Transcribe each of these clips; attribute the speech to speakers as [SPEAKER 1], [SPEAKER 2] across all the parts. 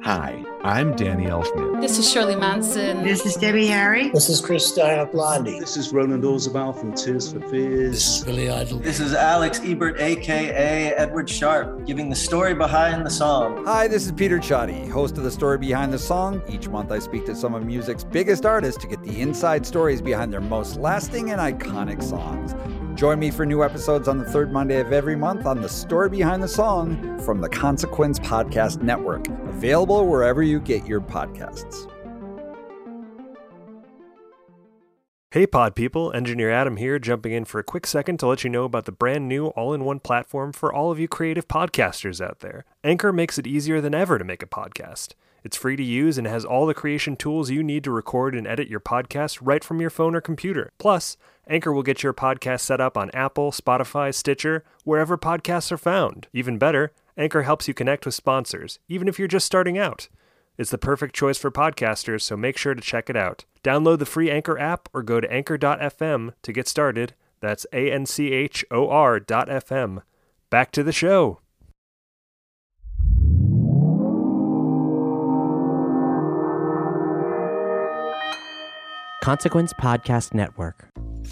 [SPEAKER 1] Hi, I'm Danny Elfman.
[SPEAKER 2] This is Shirley Manson.
[SPEAKER 3] This is Debbie Harry.
[SPEAKER 4] This is Chris Stein of Blondie.
[SPEAKER 5] This is Roland Orzabal from Tears for Fears.
[SPEAKER 4] This is Billy Idol.
[SPEAKER 6] This is Alex Ebert, a.k.a. Edward Sharp, giving the story behind the song.
[SPEAKER 7] Hi, this is Peter Chotty, host of The Story Behind the Song. Each month I speak to some of music's biggest artists to get the inside stories behind their most lasting and iconic songs. Join me for new episodes on the third Monday of every month on The Story Behind the Song from the Consequence Podcast Network, available wherever you get your podcasts.
[SPEAKER 8] Hey pod people, Engineer Adam here, jumping in for a quick second to let you know about the brand new all-in-one platform for all of you creative podcasters out there. Anchor makes it easier than ever to make a podcast. It's free to use and has all the creation tools you need to record and edit your podcast right from your phone or computer. Plus, Anchor will get your podcast set up on Apple, Spotify, Stitcher, wherever podcasts are found. Even better, Anchor helps you connect with sponsors, even if you're just starting out. It's the perfect choice for podcasters, so make sure to check it out. Download the free Anchor app or go to anchor.fm to get started. That's ANCHOR.FM. Back to the show.
[SPEAKER 9] Consequence Podcast Network.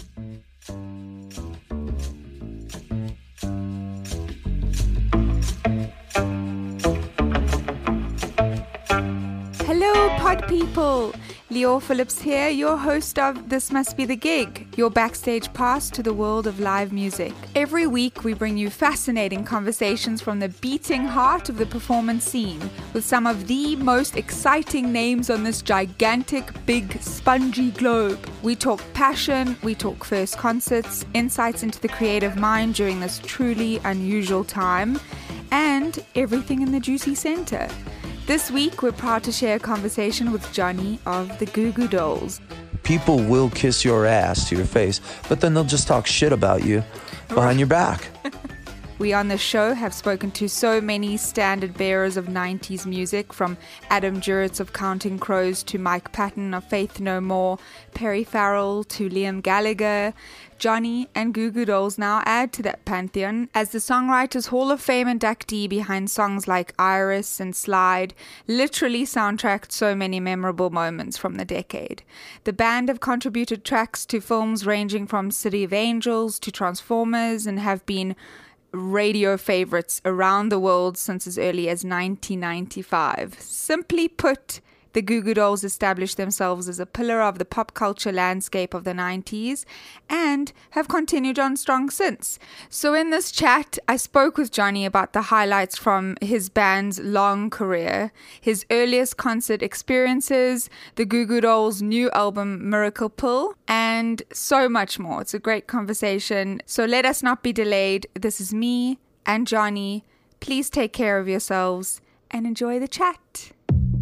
[SPEAKER 10] Hello, pod people! Leo Phillips here, your host of This Must Be the Gig, your backstage pass to the world of live music. Every week, we bring you fascinating conversations from the beating heart of the performance scene with some of the most exciting names on this gigantic, big, spongy globe. We talk passion, we talk first concerts, insights into the creative mind during this truly unusual time, and everything in the juicy center. This week, we're proud to share a conversation with Johnny of the Goo Goo Dolls.
[SPEAKER 11] People will kiss your ass to your face, but then they'll just talk shit about you behind your back.
[SPEAKER 10] We on the show have spoken to so many standard bearers of 90s music, from Adam Duritz of Counting Crows to Mike Patton of Faith No More, Perry Farrell to Liam Gallagher. Johnny and Goo Goo Dolls now add to that pantheon as the Songwriters Hall of Fame inductee behind songs like Iris and Slide, literally soundtracked so many memorable moments from the decade. The band have contributed tracks to films ranging from City of Angels to Transformers and have been radio favorites around the world since as early as 1995. Simply put, the Goo Goo Dolls established themselves as a pillar of the pop culture landscape of the 90s and have continued on strong since. So in this chat, I spoke with Johnny about the highlights from his band's long career, his earliest concert experiences, the Goo Goo Dolls' new album Miracle Pill, and so much more. It's a great conversation. So let us not be delayed. This is me and Johnny. Please take care of yourselves and enjoy the chat.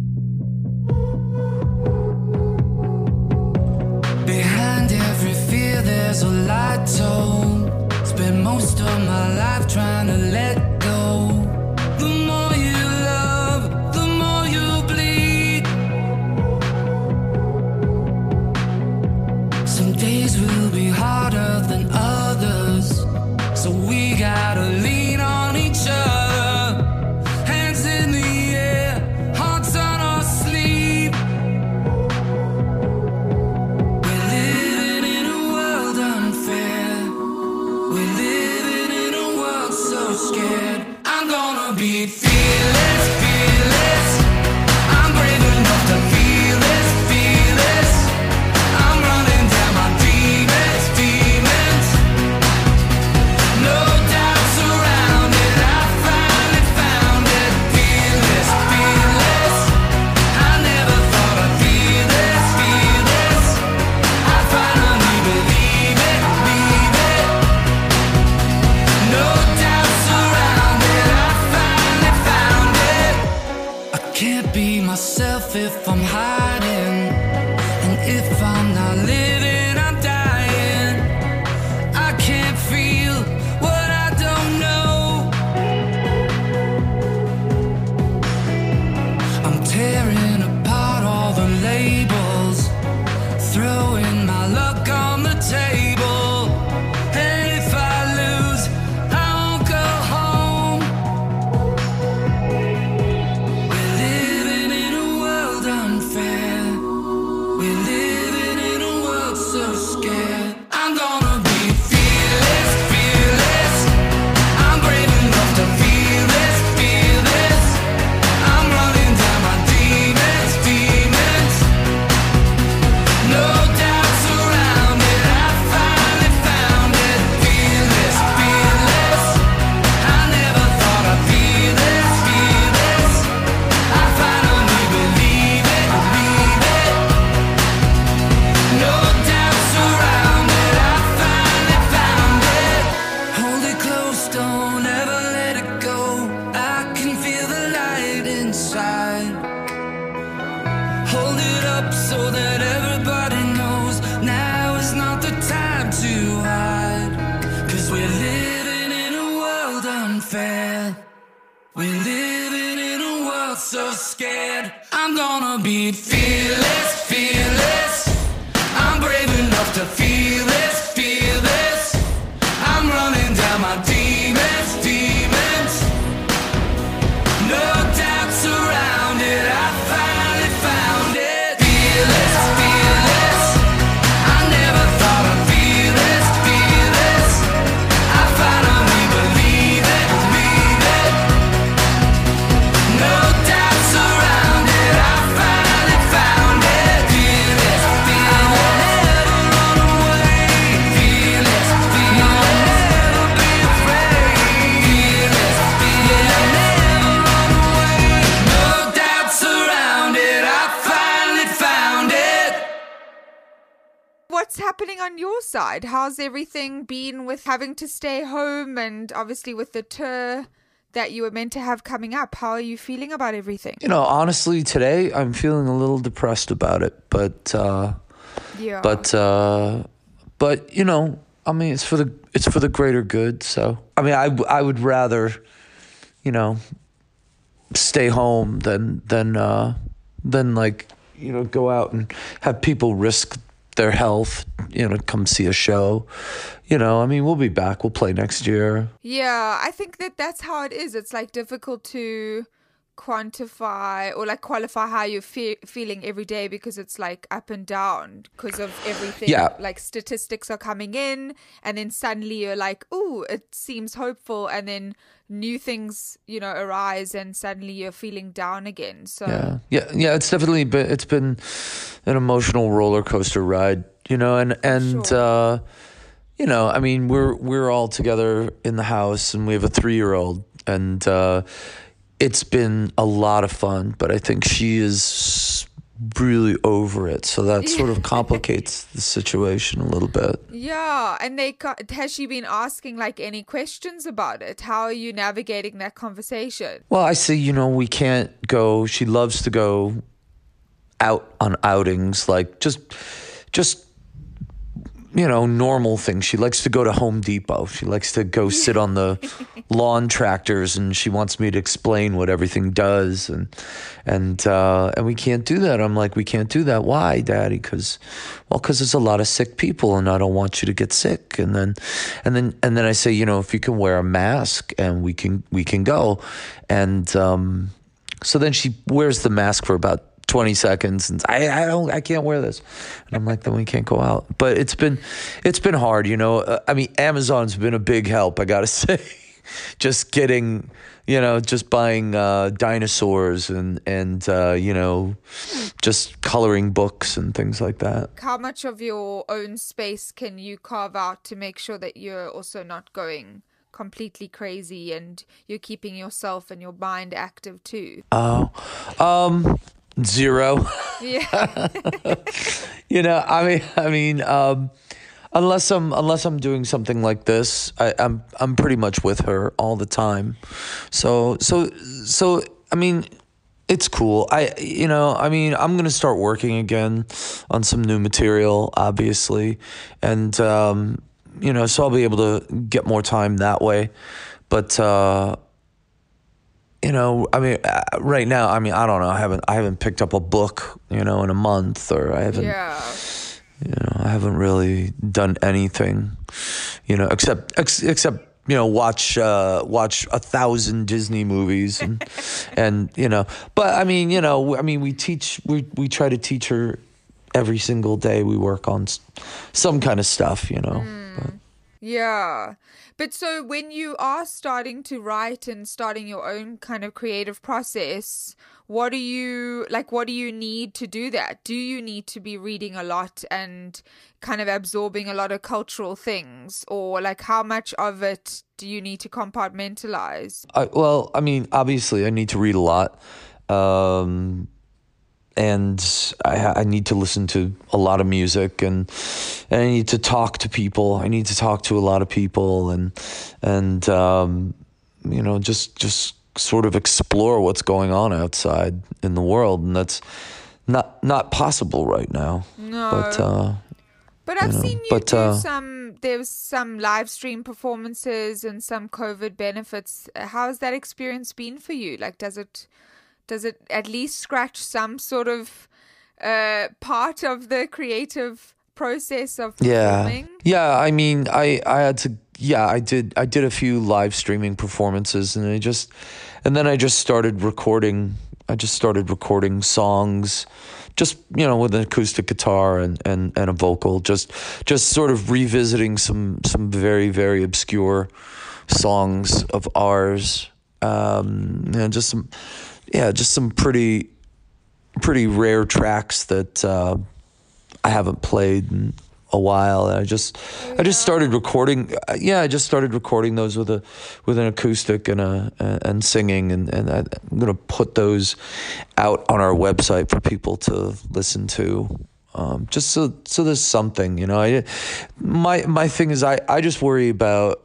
[SPEAKER 12] Behind every fear there's a light tone. Spend most of my life trying to let go. The more you love, the more you bleed. Some days will be harder than others, so we gotta lean on each other. Hands in the air, hearts on our sleeve. Scared. I'm gonna be fearless, fearless. I'm brave enough to feel this, feel this. I'm running down my demons, demons. No doubts around it. I finally found it. Fearless, fearless. I never thought I'd feel this, feel this. I finally believe it, believe it. No doubts around it. I finally found it. I can't be myself if I'm hiding, and if I'm not living, I'm dying. I can't feel what I don't know. I'm tearing apart all the labels, throwing my luck on the table. And if I lose, I won't go home. We're living so that everybody knows now is not the time to hide. 'Cause we're living in a world unfair. We're living in a world so scared. I'm gonna be fearless, fearless. I'm brave enough to feel this, feel this. I'm running down my demons, demons. No doubts around it, I finally found it. Fearless, fearless. I never thought I'd feel this, feel this. I finally believe it, believe it. No doubts around it, I finally found it. Fearless, fearless. Never run away. Fearless, fearless. Never be afraid. Fearless, fearless. Never run away. No doubts around it, I finally found it.
[SPEAKER 10] What's happening on your side? How's everything been with having to stay home and obviously with the tour that you were meant to have coming up? How are you feeling about everything?
[SPEAKER 11] You know, honestly, today I'm feeling a little depressed about it, but
[SPEAKER 10] Yeah.
[SPEAKER 11] but you know, I mean, it's for the greater good. So I mean, I would rather, you know, stay home than like, you know, go out and have people risk their health, you know, come see a show. You know, I mean, we'll be back. We'll play next year.
[SPEAKER 10] Yeah, I think that's how it is. It's like difficult to quantify or like qualify how you're feeling every day because it's like up and down because of everything.
[SPEAKER 11] Yeah.
[SPEAKER 10] Like statistics are coming in and then suddenly you're like, ooh, it seems hopeful, and then new things, you know, arise and suddenly you're feeling down again. So
[SPEAKER 11] Yeah. It's definitely been an emotional roller coaster ride, you know, and
[SPEAKER 10] Sure.
[SPEAKER 11] you know, I mean, we're all together in the house and we have a 3-year-old, and it's been a lot of fun, but I think she is really over it, so that sort of complicates the situation a little bit.
[SPEAKER 10] Yeah, and has she been asking like any questions about it? How are you navigating that conversation?
[SPEAKER 11] Well, I say, you know, we can't go. She loves to go out on outings, like just you know, normal things. She likes to go to Home Depot. She likes to go sit on the lawn tractors, and she wants me to explain what everything does, and we can't do that. I'm like, we can't do that. Why, Daddy? Because there's a lot of sick people, and I don't want you to get sick. And then I say, you know, if you can wear a mask, and we can go, and so then she wears the mask for about 20 seconds and I can't wear this, and I'm like, then we can't go out. But it's been hard, you know. I mean, Amazon's been a big help, I gotta say. Just getting, you know, just buying dinosaurs and you know, just coloring books and things like that.
[SPEAKER 10] How much of your own space can you carve out to make sure that you're also not going completely crazy and you're keeping yourself and your mind active too?
[SPEAKER 11] Zero.
[SPEAKER 10] Yeah.
[SPEAKER 11] You know, I mean, unless I'm doing something like this, I'm pretty much with her all the time. So I mean, it's cool. I'm gonna start working again on some new material, obviously, and you know, so I'll be able to get more time that way. But you know, I mean, right now, I mean, I don't know. I haven't picked up a book, you know, in a month, or I haven't.
[SPEAKER 10] Yeah.
[SPEAKER 11] You know, I haven't really done anything, you know, except you know, watch 1,000 Disney movies and you know. But I mean, you know, we try to teach her every single day. We work on some kind of stuff, you know. But.
[SPEAKER 10] Yeah. But so when you are starting to write and starting your own kind of creative process, what do you need to do that? Do you need to be reading a lot and kind of absorbing a lot of cultural things? Or like how much of it do you need to compartmentalize?
[SPEAKER 11] Well, I mean, obviously I need to read a lot. And I need to listen to a lot of music, and I need to talk to people. I need to talk to a lot of people, and you know, just sort of explore what's going on outside in the world, and not possible right now.
[SPEAKER 10] No. But I've seen you
[SPEAKER 11] but,
[SPEAKER 10] there was some live stream performances and some COVID benefits. How's that experience been for you? Like, does it at least scratch some sort of part of the creative process of performing?
[SPEAKER 11] Yeah. I mean, I had to. Yeah, I did a few live streaming performances, and then I just started recording. I just started recording songs, just with an acoustic guitar and a vocal, just sort of revisiting some very, very obscure songs of ours, and just some pretty rare tracks that I haven't played in a while. And I just started recording. I just started recording those with an acoustic and singing, and I'm gonna put those out on our website for people to listen to. Just so there's something, my thing is I just worry about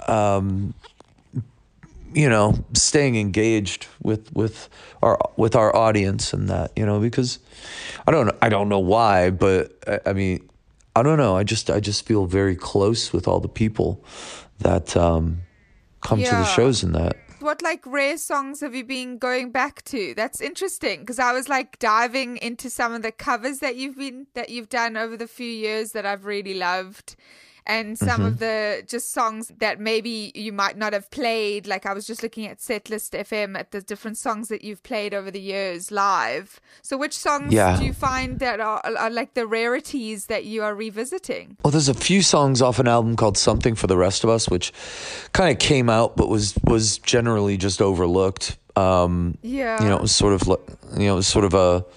[SPEAKER 11] staying engaged with our audience and that, because I don't know why, but I mean, I don't know. I just feel very close with all the people that come to the shows and that.
[SPEAKER 10] What rare songs have you been going back to? That's interesting, because I was diving into some of the covers that you've done over the few years that I've really loved. And some of the just songs that maybe you might not have played. Like, I was just looking at Setlist FM at the different songs that you've played over the years live. So which songs do you find that are like the rarities that you are revisiting?
[SPEAKER 11] Well, there's a few songs off an album called Something for the Rest of Us, which kind of came out but was generally just overlooked. It was sort of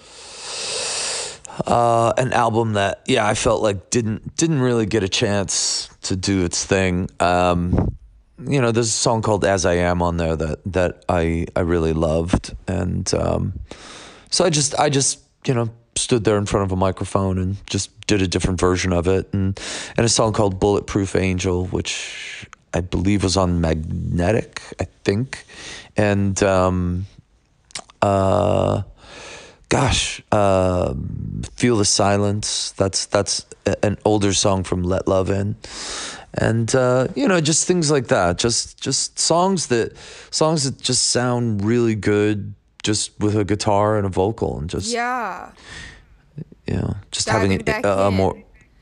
[SPEAKER 11] an album that I felt like didn't really get a chance to do its thing. There's a song called As I Am on there that I really loved, and so I just stood there in front of a microphone and just did a different version of it, and a song called Bulletproof Angel, which I believe was on Magnetic, I think, and Feel the Silence. That's an older song from Let Love In, and just things like that. Just songs that just sound really good, just with a guitar and a vocal, and just just having a more.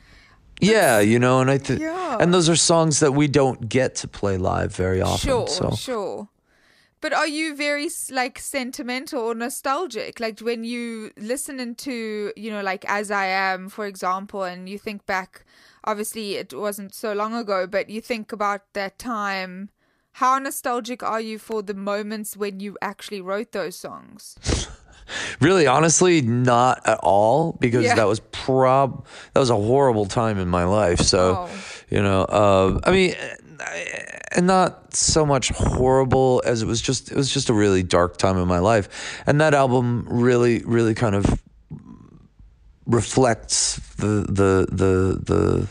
[SPEAKER 11] And those are songs that we don't get to play live very often.
[SPEAKER 10] Sure. But are you very sentimental or nostalgic? Like, when you listen into, As I Am, for example, and you think back, obviously it wasn't so long ago, but you think about that time, how nostalgic are you for the moments when you actually wrote those songs?
[SPEAKER 11] Really, honestly, not at all, because that was a horrible time in my life. So, I mean, and not so much horrible as it was just a really dark time in my life. And that album really, really kind of reflects the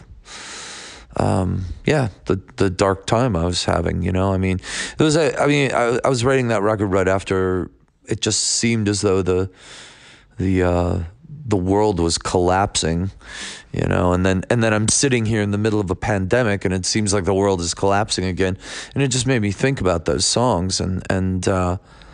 [SPEAKER 11] dark time I was having, I mean, I was writing that record right after it just seemed as though the world was collapsing, and then I'm sitting here in the middle of a pandemic, and it seems like the world is collapsing again, and it just made me think about those songs, and I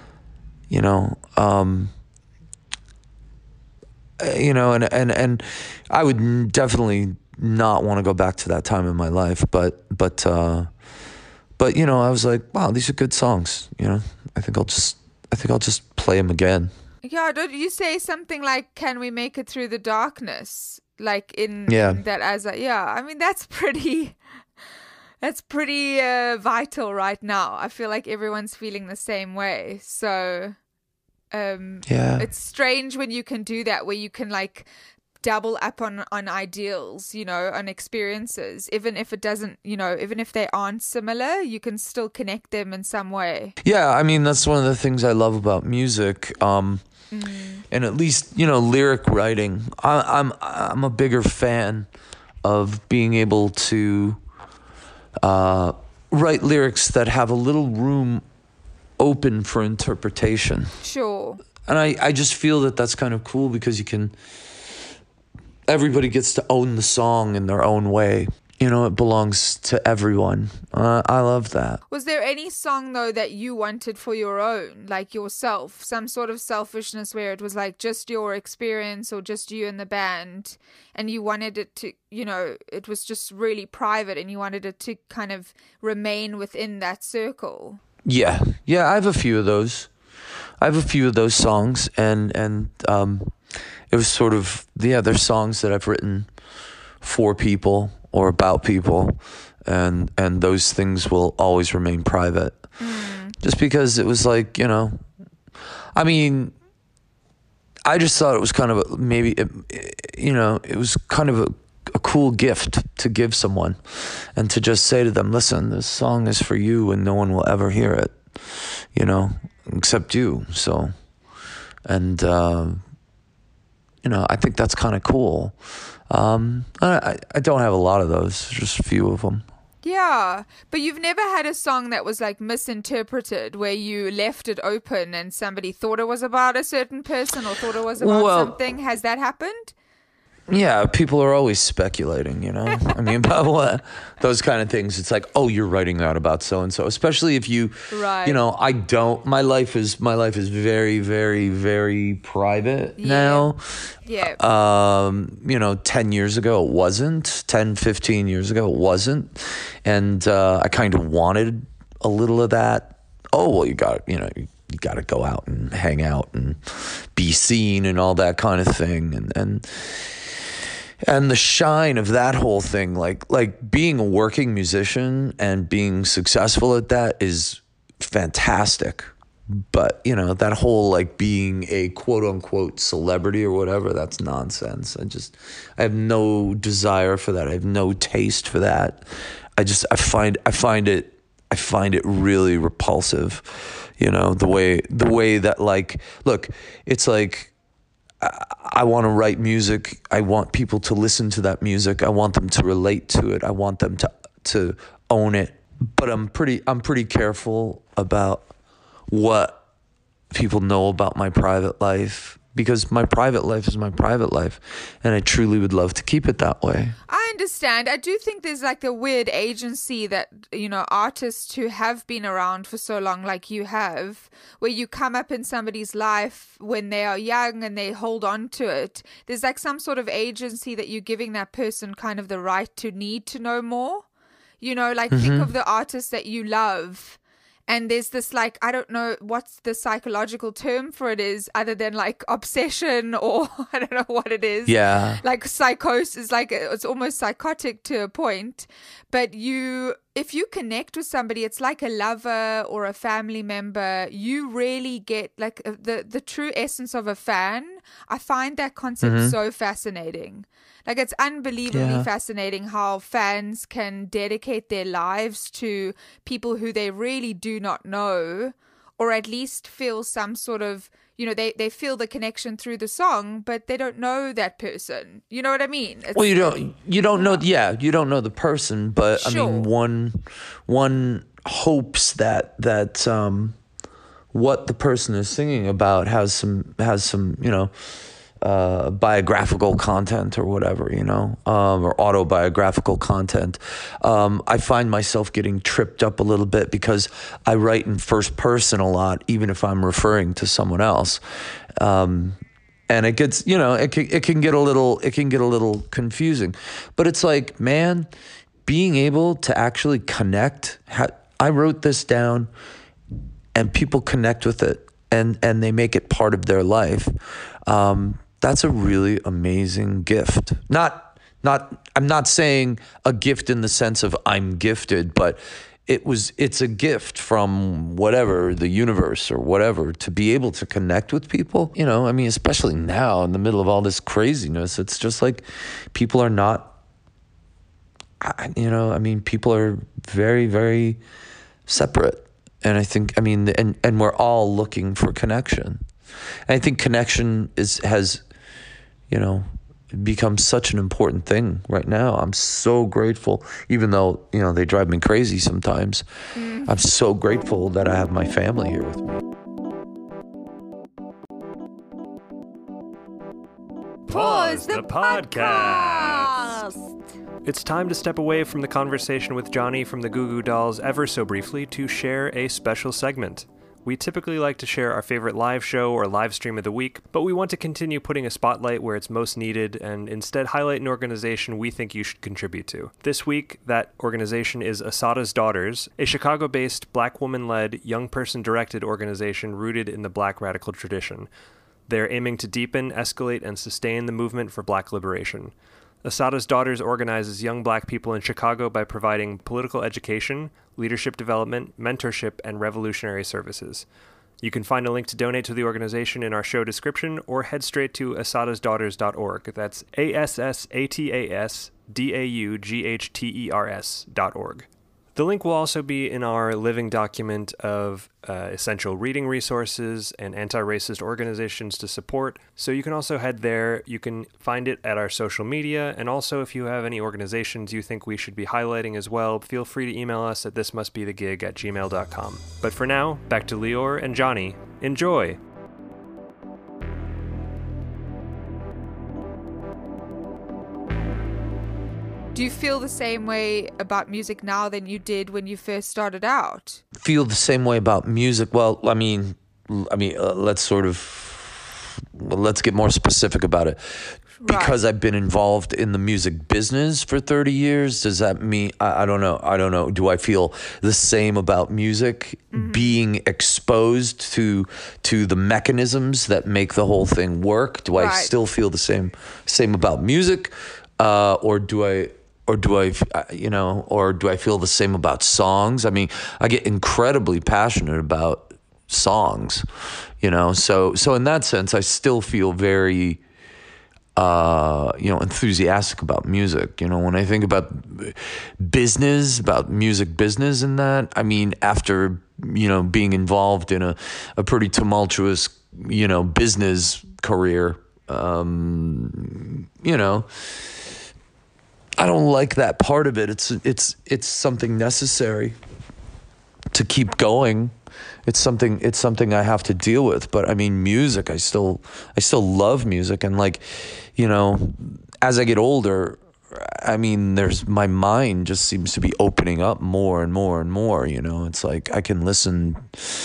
[SPEAKER 11] would definitely not want to go back to that time in my life, but I was like, wow, these are good songs, I think I'll just play them again.
[SPEAKER 10] Yeah, don't you say something like, "Can we make it through the darkness?" Like in that I mean, that's pretty vital right now. I feel like everyone's feeling the same way. So it's strange when you can do that, where you can double up on ideals, on experiences, even if it doesn't, even if they aren't similar, you can still connect them in some way.
[SPEAKER 11] Yeah, I mean, that's one of the things I love about music. And at least, lyric writing, I'm a bigger fan of being able to write lyrics that have a little room open for interpretation.
[SPEAKER 10] Sure.
[SPEAKER 11] I just feel that that's kind of cool because everybody gets to own the song in their own way. You know, it belongs to everyone. I love that.
[SPEAKER 10] Was there any song, though, that you wanted for your own, like yourself? Some sort of selfishness where it was like just your experience or just you and the band, and you wanted it to, you know, it was just really private and you wanted it to kind of remain within that circle?
[SPEAKER 11] Yeah, I have a few of those. I have a few of those songs, and it was sort of, they're songs that I've written for people or about people, and those things will always remain private. Just because it was like, you know, I mean, I just thought it was kind of it was kind of a cool gift to give someone, and to just say to them, listen, this song is for you and no one will ever hear it, you know, except you. So, and you know, I think that's kind of cool. I don't have a lot of those, just a few of them.
[SPEAKER 10] Yeah, but you've never had a song that was like misinterpreted, where you left it open and somebody thought it was about a certain person or thought it was about something. Has that happened?
[SPEAKER 11] Yeah, people are always speculating, you know? I mean, about what? Those kind of things. It's like, oh, you're writing that about so-and-so. Especially if you, you know, my life is very, very, very private now. Yeah. You know, 10 years ago it wasn't. 10, 15 years ago it wasn't. And I kind of wanted a little of that. Oh, well, you got to go out and hang out and be seen and all that kind of thing. And the shine of that whole thing, like being a working musician and being successful at that is fantastic. But, you know, that whole like being a quote unquote celebrity or whatever, that's nonsense. I have no desire for that. I have no taste for that. I find it really repulsive, you know, the way that, like, look, it's like, I want to write music. I want people to listen to that music. I want them to relate to it. I want them to own it. But I'm pretty careful about what people know about my private life, because my private life is my private life, and I truly would love to keep it that way.
[SPEAKER 10] I understand. I do think there's like a weird agency that, you know, artists who have been around for so long, like you have, where you come up in somebody's life when they are young and they hold on to it. There's like some sort of agency that you're giving that person kind of the right to need to know more. You know, like think of the artists that you love. And there's this, like, I don't know what's the psychological term for it is, other than like obsession, or I don't know what it is. Yeah. Like psychosis, like it's almost psychotic to a point. But if you connect with somebody, it's like a lover or a family member. You really get like the true essence of a fan. I find that concept so fascinating. Like, it's unbelievably fascinating how fans can dedicate their lives to people who they really do not know, or at least feel some sort of, you know, they feel the connection through the song, but they don't know that person. You know what I mean?
[SPEAKER 11] Well, you don't know. Yeah, you don't know the person, but sure. I mean, one hopes that what the person is singing about has some, you know, biographical content or whatever, you know, or autobiographical content. I find myself getting tripped up a little bit because I write in first person a lot, even if I'm referring to someone else. And it gets, you know, it can get a little confusing, but it's like, man, being able to actually connect. I wrote this down and people connect with it and they make it part of their life. That's a really amazing gift. I'm not saying a gift in the sense of I'm gifted, but it's a gift from whatever, the universe or whatever, to be able to connect with people. You know, I mean, especially now in the middle of all this craziness, it's just like people are not, you know, I mean, people are very, very separate. And I think, I mean, and we're all looking for connection. And I think connection has, you know, become such an important thing right now. I'm so grateful, even though, you know, they drive me crazy sometimes. I'm so grateful that I have my family here with me.
[SPEAKER 8] Pause the podcast. It's time to step away from the conversation with Johnny from the Goo Goo Dolls ever so briefly to share a special segment. We typically like to share our favorite live show or live stream of the week, but we want to continue putting a spotlight where it's most needed and instead highlight an organization we think you should contribute to. This week, that organization is Assata's Daughters, a Chicago-based black woman-led, young person-directed organization rooted in the black radical tradition. They're aiming to deepen, escalate, and sustain the movement for black liberation. Assata's Daughters organizes young black people in Chicago by providing political education, leadership development, mentorship, and revolutionary services. You can find a link to donate to the organization in our show description or head straight to assatasdaughters.org. That's ASSATASDAUGHTERS.org. The link will also be in our living document of essential reading resources and anti-racist organizations to support. So you can also head there. You can find it at our social media. And also, if you have any organizations you think we should be highlighting as well, feel free to email us at thismustbethegig@gmail.com. But for now, back to Lior and Johnny. Enjoy!
[SPEAKER 10] Do you feel the same way about music now than you did when you first started out?
[SPEAKER 11] Feel the same way about music? Well, let's get more specific about it. Because I've been involved in the music business for 30 years, does that mean, I don't know. Do I feel the same about music? Mm-hmm. Being exposed to the mechanisms that make the whole thing work? Do I still feel the same about music? Or do I feel the same about songs? I mean, I get incredibly passionate about songs, so in that sense, I still feel very, enthusiastic about music. When I think about music business and that, I mean, after, being involved in a pretty tumultuous, business career, I don't like that part of it. It's something necessary to keep going. It's something I have to deal with. But I mean, music, I still love music, and as I get older, I mean, my mind just seems to be opening up more and more and more. It's like I can listen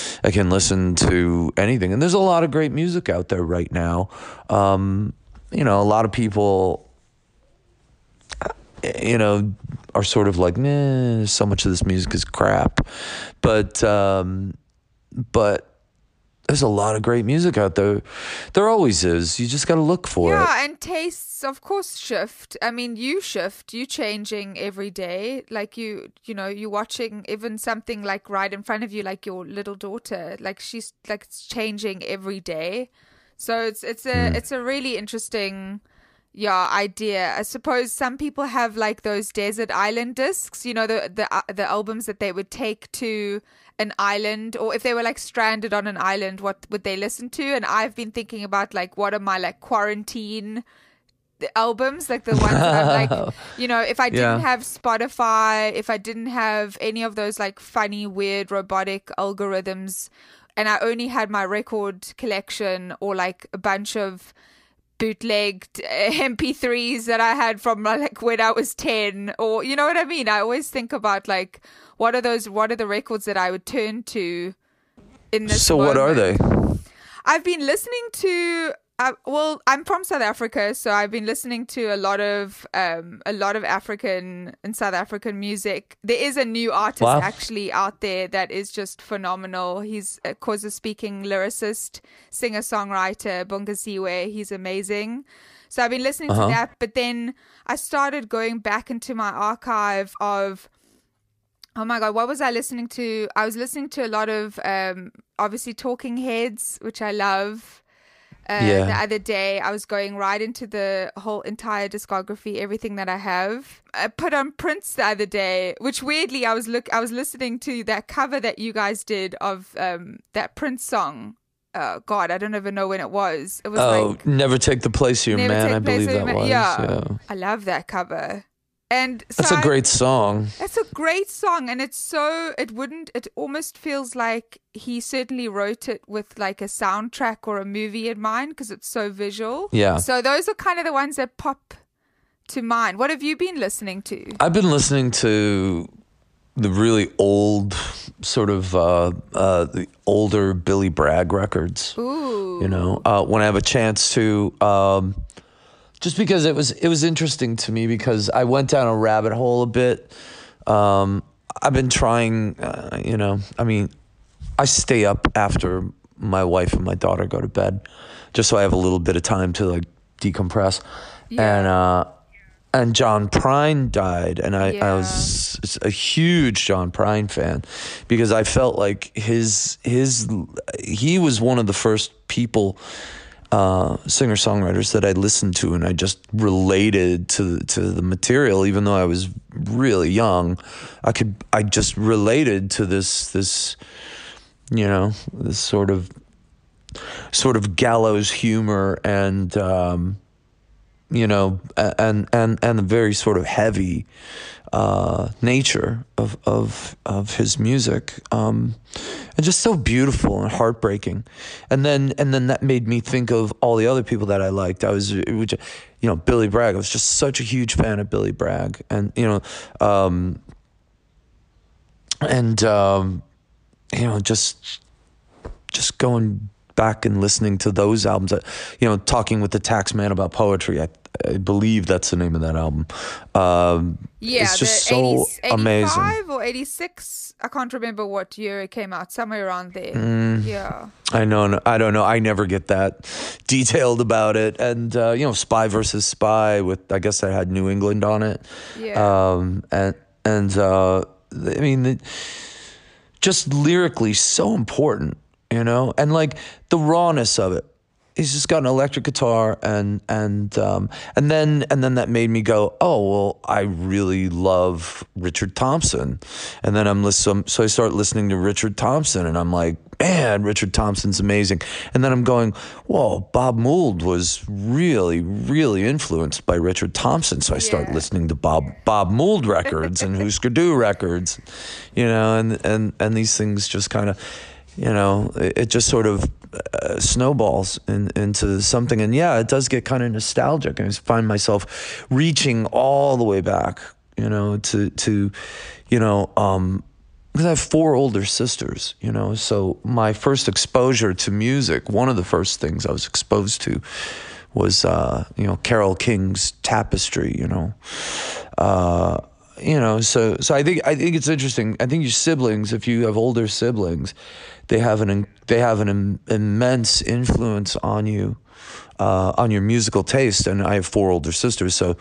[SPEAKER 11] to anything, and there's a lot of great music out there right now. A lot of people, are sort of like, nah, so much of this music is crap. But there's a lot of great music out there. There always is. You just got to look for it.
[SPEAKER 10] Yeah, and tastes, of course, shift. I mean, you shift. You changing every day. Like you're watching even something like right in front of you, like your little daughter. Like she's like changing every day. So it's a really interesting idea. I suppose some people have like those desert island discs, the albums that they would take to an island, or if they were like stranded on an island, what would they listen to? And I've been thinking about like, what are my like quarantine albums, like the ones that I'm like, if I didn't have Spotify, if I didn't have any of those like funny, weird, robotic algorithms, and I only had my record collection or like a bunch of bootlegged MP3s that I had from like when I was 10, or you know what I mean? I always think about like, what are the records that I would turn to in this moment?
[SPEAKER 11] What are they?
[SPEAKER 10] I've been listening to I'm from South Africa, so I've been listening to a lot of African and South African music. There is a new artist actually out there that is just phenomenal. He's a Xhosa-speaking lyricist, singer-songwriter, Bongasiwe. He's amazing. So I've been listening to that, but then I started going back into my archive of, oh my God, what was I listening to? I was listening to a lot of, obviously, Talking Heads, which I love. The other day, I was going right into the whole entire discography, everything that I have. I put on Prince the other day, which weirdly, I was listening to that cover that you guys did of that Prince song. God, I don't even know when it was. It was
[SPEAKER 11] Never Take the Place of Your Man, I believe that was.
[SPEAKER 10] Yeah. I love that cover. And so
[SPEAKER 11] That's a great song.
[SPEAKER 10] It's a great song, and it almost feels like he certainly wrote it with like a soundtrack or a movie in mind because it's so visual.
[SPEAKER 11] Yeah.
[SPEAKER 10] So those are kind of the ones that pop to mind. What have you been listening to?
[SPEAKER 11] I've been listening to the really old, sort of the older Billy Bragg records.
[SPEAKER 10] Ooh.
[SPEAKER 11] You know, when I have a chance to, just because it was interesting to me because I went down a rabbit hole a bit. I've been trying, I stay up after my wife and my daughter go to bed, just so I have a little bit of time to like decompress.
[SPEAKER 10] Yeah.
[SPEAKER 11] And John Prine died, and I was a huge John Prine fan because I felt like he was one of the first people, singer-songwriters that I listened to, and I just related to the material, even though I was really young. I just related to this sort of gallows humor and the very sort of heavy nature of his music, and just so beautiful and heartbreaking. And then that made me think of all the other people that I liked. Billy Bragg. I was just such a huge fan of Billy Bragg, and just going back and listening to those albums, Talking with the Taxman About Poetry. I believe that's the name of that album. It's just so
[SPEAKER 10] 85
[SPEAKER 11] amazing.
[SPEAKER 10] Or 86, I can't remember what year it came out, somewhere around there. Yeah.
[SPEAKER 11] I don't know. I never get that detailed about it. And, Spy versus Spy with, I guess that had New England on it.
[SPEAKER 10] Yeah.
[SPEAKER 11] Just lyrically so important, and like the rawness of it. He's just got an electric guitar, and then that made me go, oh well, I really love Richard Thompson, and then so I start listening to Richard Thompson, and I'm like, man, Richard Thompson's amazing, and then I'm going, whoa, Bob Mould was really, really influenced by Richard Thompson, so I start listening to Bob Mould records and Husker Du records, and these things just kind of, it just sort of snowballs into something. And it does get kind of nostalgic. I just find myself reaching all the way back, to because I have 4 older sisters, so my first exposure to music, one of the first things I was exposed to was, Carole King's Tapestry, so I think it's interesting. I think your siblings, if you have older siblings, they have an immense influence on you, on your musical taste. And I have 4 older sisters, so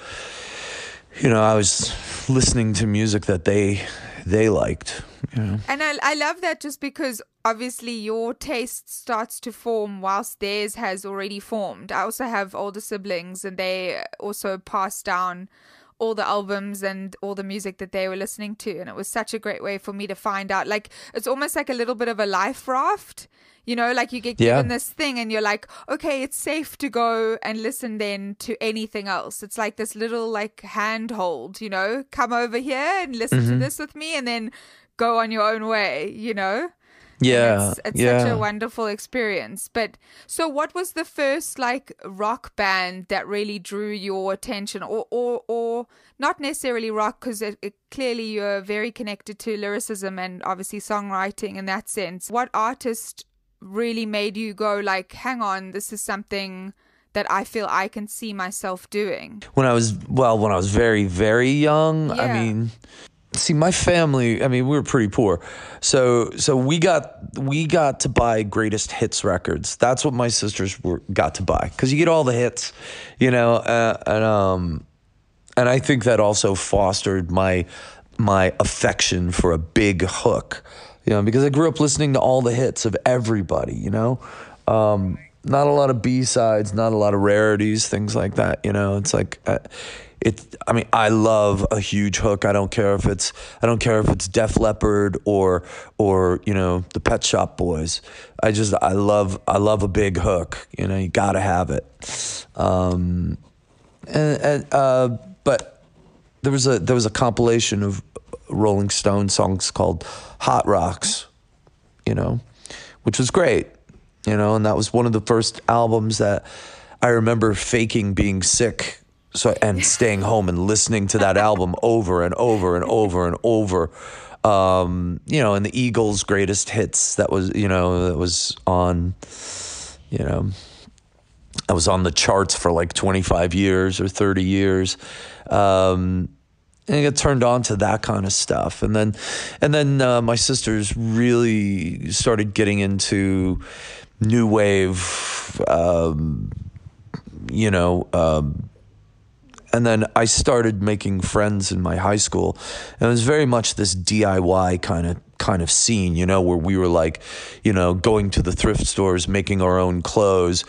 [SPEAKER 11] I was listening to music that they liked.
[SPEAKER 10] And I love that, just because obviously your taste starts to form whilst theirs has already formed. I also have older siblings, and they also passed down all the albums and all the music that they were listening to, and it was such a great way for me to find out. Like, it's almost like a little bit of a life raft, like you get given this thing and you're like, okay, it's safe to go and listen then to anything else. It's like this little like handhold, come over here and listen to this with me, and then go on your own way,
[SPEAKER 11] Yeah,
[SPEAKER 10] it's such a wonderful experience. But so what was the first like rock band that really drew your attention, or not necessarily rock, because it clearly you're very connected to lyricism and obviously songwriting in that sense. What artist really made you go like, hang on, this is something that I feel I can see myself doing?
[SPEAKER 11] When I was very, very young, see, my family, we were pretty poor. So we got to buy greatest hits records. That's what my sisters got to buy, because you get all the hits, and I think that also fostered my affection for a big hook, because I grew up listening to all the hits of everybody, not a lot of B-sides, not a lot of rarities, things like that, it's like, I love a huge hook. I don't care if it's Def Leppard or the Pet Shop Boys. I love a big hook. You gotta have it. But there was a compilation of Rolling Stone songs called Hot Rocks, which was great, and that was one of the first albums that I remember faking being sick and staying home and listening to that album over and over and over and over. And the Eagles' greatest hits that was on, I was on the charts for like 25 years or 30 years. And I got turned on to that kind of stuff. And then my sisters really started getting into new wave, and then I started making friends in my high school, and it was very much this DIY kind of scene, where we were like, going to the thrift stores, making our own clothes,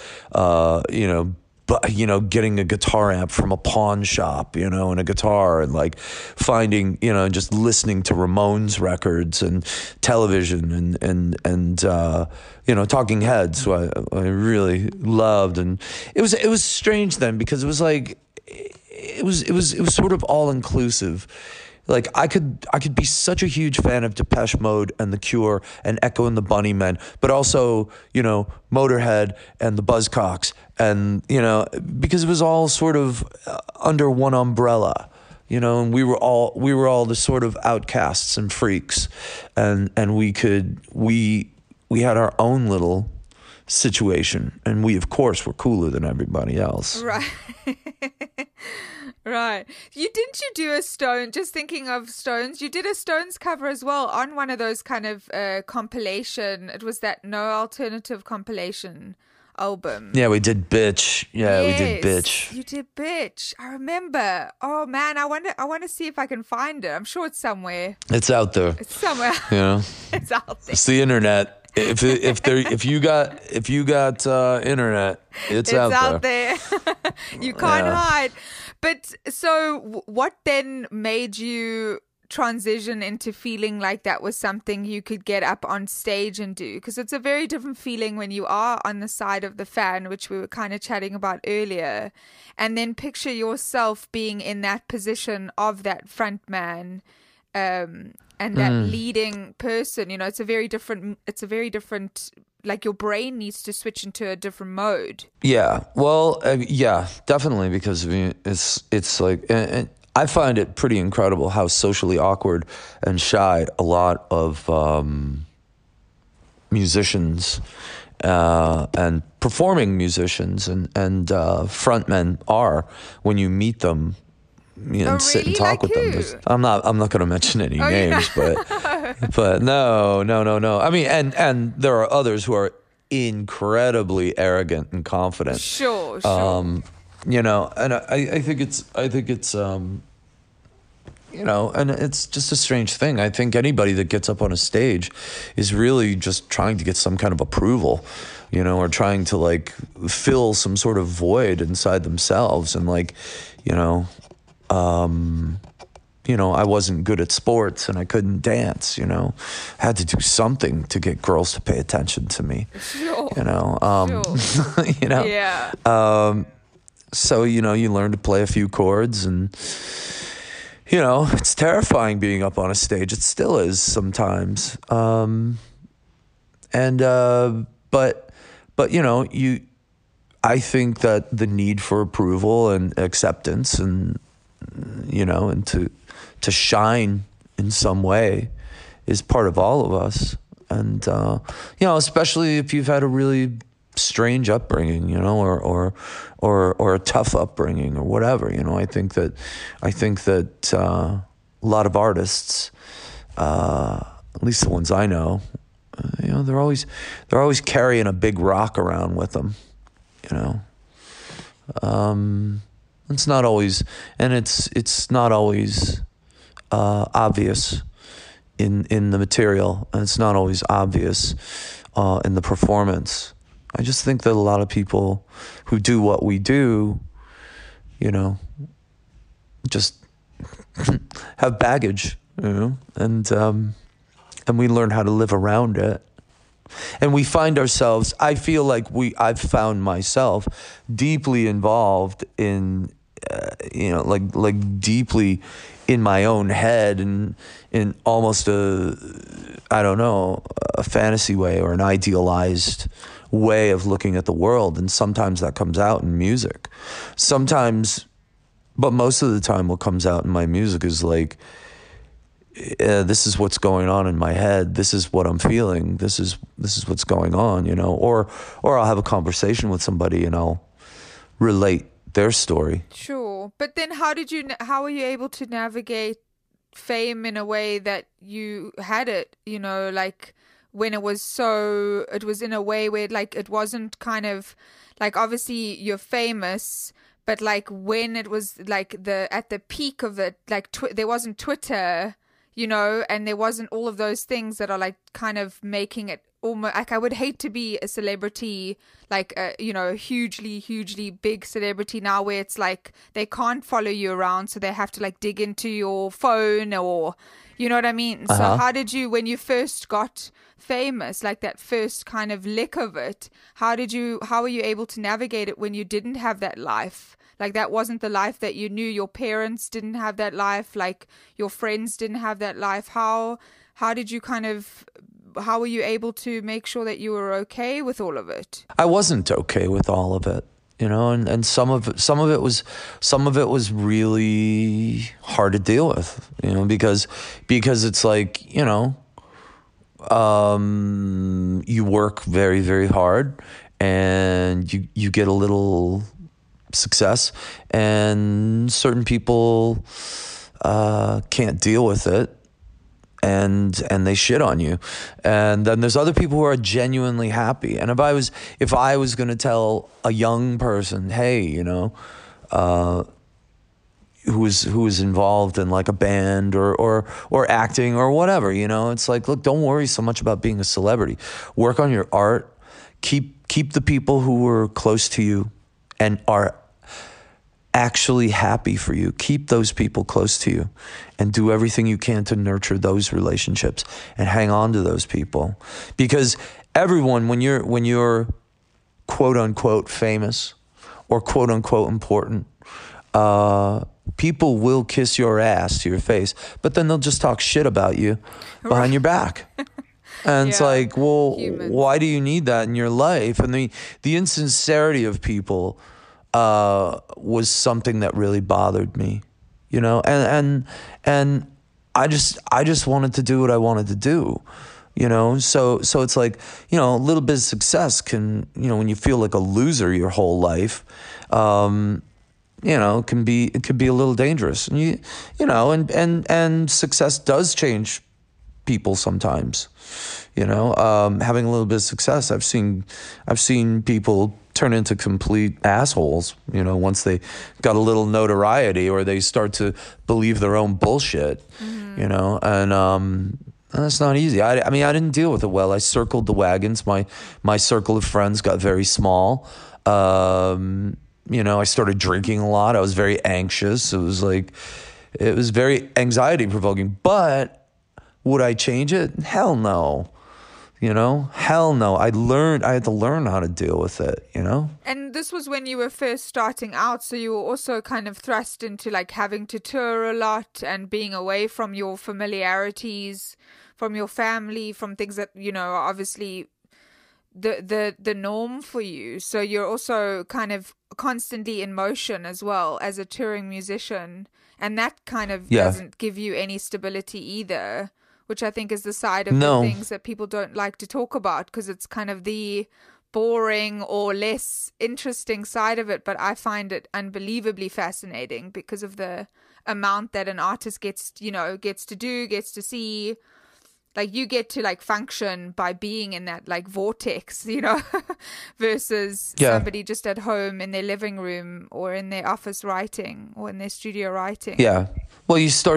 [SPEAKER 11] getting a guitar amp from a pawn shop, and a guitar, and like finding, just listening to Ramones records and television and Talking Heads, who I really loved, and it was strange then because it was like. It was sort of all inclusive. Like I could be such a huge fan of Depeche Mode and The Cure and Echo and the Bunnymen, but also, Motorhead and the Buzzcocks, and, because it was all sort of under one umbrella, and we were all the sort of outcasts and freaks, and we had our own little situation, and we of course were cooler than everybody else.
[SPEAKER 10] Right. Right. Didn't you do a Stone, just thinking of Stones, you did a Stones cover as well on one of those kind of compilation. It was that No Alternative compilation album.
[SPEAKER 11] Yeah, we did Bitch. Yeah,
[SPEAKER 10] yes,
[SPEAKER 11] we did Bitch.
[SPEAKER 10] You did Bitch. I remember. Oh man, I want to see if I can find it. I'm sure it's somewhere.
[SPEAKER 11] It's out there.
[SPEAKER 10] It's somewhere. It's out there.
[SPEAKER 11] It's the internet. If you got internet, it's out there.
[SPEAKER 10] You can't hide. But so what then made you transition into feeling like that was something you could get up on stage and do? Because it's a very different feeling when you are on the side of the fan, which we were kind of chatting about earlier, and then picture yourself being in that position of that front man, and that leading person. It's a very different, like your brain needs to switch into a different mode.
[SPEAKER 11] Yeah, well, yeah, definitely, because it's like, and I find it pretty incredible how socially awkward and shy a lot of musicians and performing musicians and frontmen are when you meet them. And sit and talk with them. I'm not going to mention any names, but no. I mean, and there are others who are incredibly arrogant and confident.
[SPEAKER 10] Sure.
[SPEAKER 11] And I think it's and it's just a strange thing. I think anybody that gets up on a stage is really just trying to get some kind of approval, or trying to like fill some sort of void inside themselves, and like, I wasn't good at sports and I couldn't dance, had to do something to get girls to pay attention to me,
[SPEAKER 10] sure.
[SPEAKER 11] Sure.
[SPEAKER 10] Yeah.
[SPEAKER 11] So, you learn to play a few chords, and, it's terrifying being up on a stage. It still is sometimes. But I think that the need for approval and acceptance and to shine in some way is part of all of us. And, especially if you've had a really strange upbringing, or a tough upbringing or whatever, I think that a lot of artists, at least the ones I know, they're always carrying a big rock around with them, It's not always, and it's not always obvious in the material, and it's not always obvious in the performance. I just think that a lot of people who do what we do, just have baggage, and we learn how to live around it. And we find ourselves, I feel like I've found myself deeply involved in like deeply in my own head and in almost a fantasy way or an idealized way of looking at the world. And sometimes that comes out in music. Sometimes, but most of the time what comes out in my music is like, this is what's going on in my head. This is what I'm feeling. This is what's going on, or I'll have a conversation with somebody and I'll relate their story.
[SPEAKER 10] Sure. But then how were you able to navigate fame in a way that you had it, like when it was in a way where like it wasn't kind of like, obviously you're famous, but like when it was like at the peak of it, like there wasn't Twitter, and there wasn't all of those things that are like kind of making it almost like, I would hate to be a celebrity, like a hugely big celebrity now, where it's like they can't follow you around, so they have to like dig into your phone, or you know what I mean. So how did you, when you first got famous, like that first kind of lick of it, how were you able to navigate it when you didn't have that life? Like that wasn't the life that you knew. Your parents didn't have that life. Like your friends didn't have that life. How did you how were you able to make sure that you were okay with all of it? I
[SPEAKER 11] wasn't okay with all of it, and some of it was really hard to deal with, because it's like, you work very, very hard and you get a little success, and certain people can't deal with it, and they shit on you, and then there's other people who are genuinely happy. And if I was going to tell a young person, hey, who is involved in like a band or acting or whatever, it's like, look, don't worry so much about being a celebrity. Work on your art. Keep the people who are close to you and are actually happy for you. Keep those people close to you and do everything you can to nurture those relationships and hang on to those people. Because everyone, when you're quote unquote famous or quote unquote important, people will kiss your ass to your face, but then they'll just talk shit about you behind your back. And it's like, well, why do you need that in your life? And the insincerity of people was something that really bothered me, and I just wanted to do what I wanted to do, so it's like, a little bit of success can, when you feel like a loser your whole life, it can be a little dangerous, and and success does change people sometimes, having a little bit of success. I've seen people turn into complete assholes, once they got a little notoriety or they start to believe their own bullshit, and that's not easy. I didn't deal with it well. I circled the wagons. My circle of friends got very small. I started drinking a lot. I was very anxious. It was very anxiety provoking, but would I change it? Hell no. Hell no. I had to learn how to deal with it,
[SPEAKER 10] And this was when you were first starting out, so you were also kind of thrust into like having to tour a lot and being away from your familiarities, from your family, from things that, are obviously the norm for you. So you're also kind of constantly in motion as well as a touring musician, and that kind of doesn't give you any stability either, which I think is the side of the things that people don't like to talk about, because it's kind of the boring or less interesting side of it. But I find it unbelievably fascinating because of the amount that an artist gets to see. Like you get to like function by being in that like vortex, versus somebody just at home in their living room or in their office writing or in their studio writing. Yeah.
[SPEAKER 11] Well,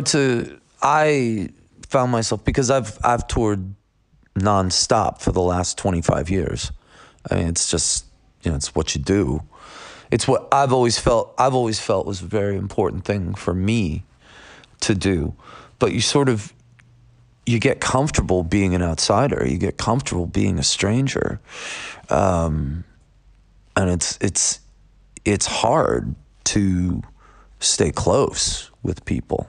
[SPEAKER 11] I found myself, because I've toured nonstop for the last 25 years. I mean, it's just, it's what you do. It's what I've always felt was a very important thing for me to do. But you get comfortable being an outsider. You get comfortable being a stranger. And it's hard to stay close with people,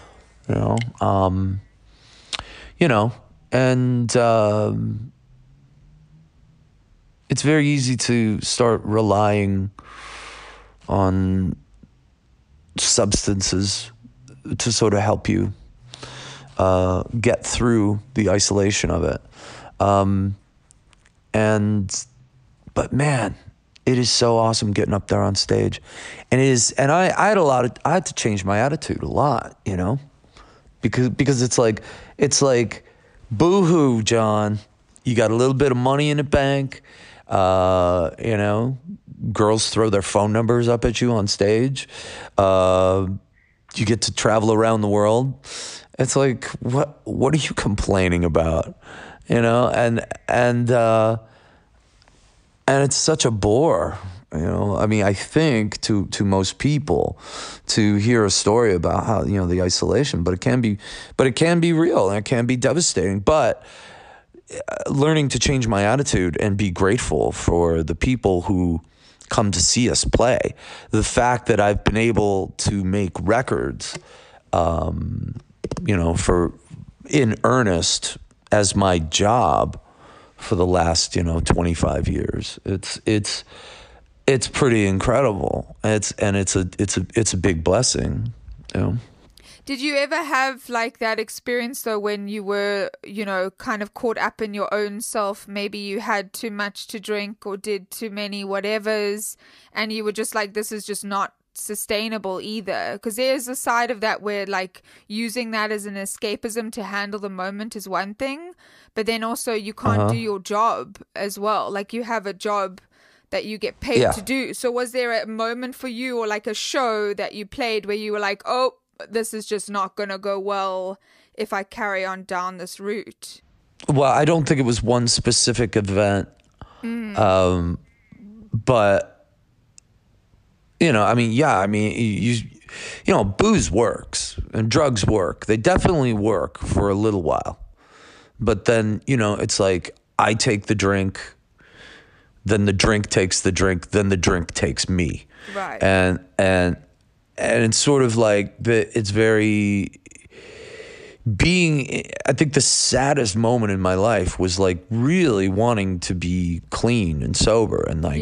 [SPEAKER 11] and it's very easy to start relying on substances to sort of help you get through the isolation of it. But man, it is so awesome getting up there on stage. And I had to change my attitude a lot, because it's like, boo-hoo, John, you got a little bit of money in the bank, girls throw their phone numbers up at you on stage. You get to travel around the world. It's like, what are you complaining about? And it's such a bore, I mean, I think to most people to hear a story about how, the isolation, but it can be real and it can be devastating. But learning to change my attitude and be grateful for the people who come to see us play, the fact that I've been able to make records, for in earnest as my job for the last 25 years. It's pretty incredible. It's a big blessing.
[SPEAKER 10] Did you ever have like that experience though when you were, kind of caught up in your own self? Maybe you had too much to drink or did too many whatevers and you were just like, this is just not sustainable either. Because there's a side of that where like using that as an escapism to handle the moment is one thing, but then also you can't do your job as well. Like you have a job that you get paid to do. So was there a moment for you or like a show that you played where you were like, oh, this is just not going to go well if I carry on down this route?
[SPEAKER 11] Well, I don't think it was one specific event. But, booze works and drugs work. They definitely work for a little while. But then, it's like I take the drink, then the drink takes the drink, then the drink takes me.
[SPEAKER 10] Right.
[SPEAKER 11] And it's sort of like it's very I think the saddest moment in my life was like really wanting to be clean and sober and like,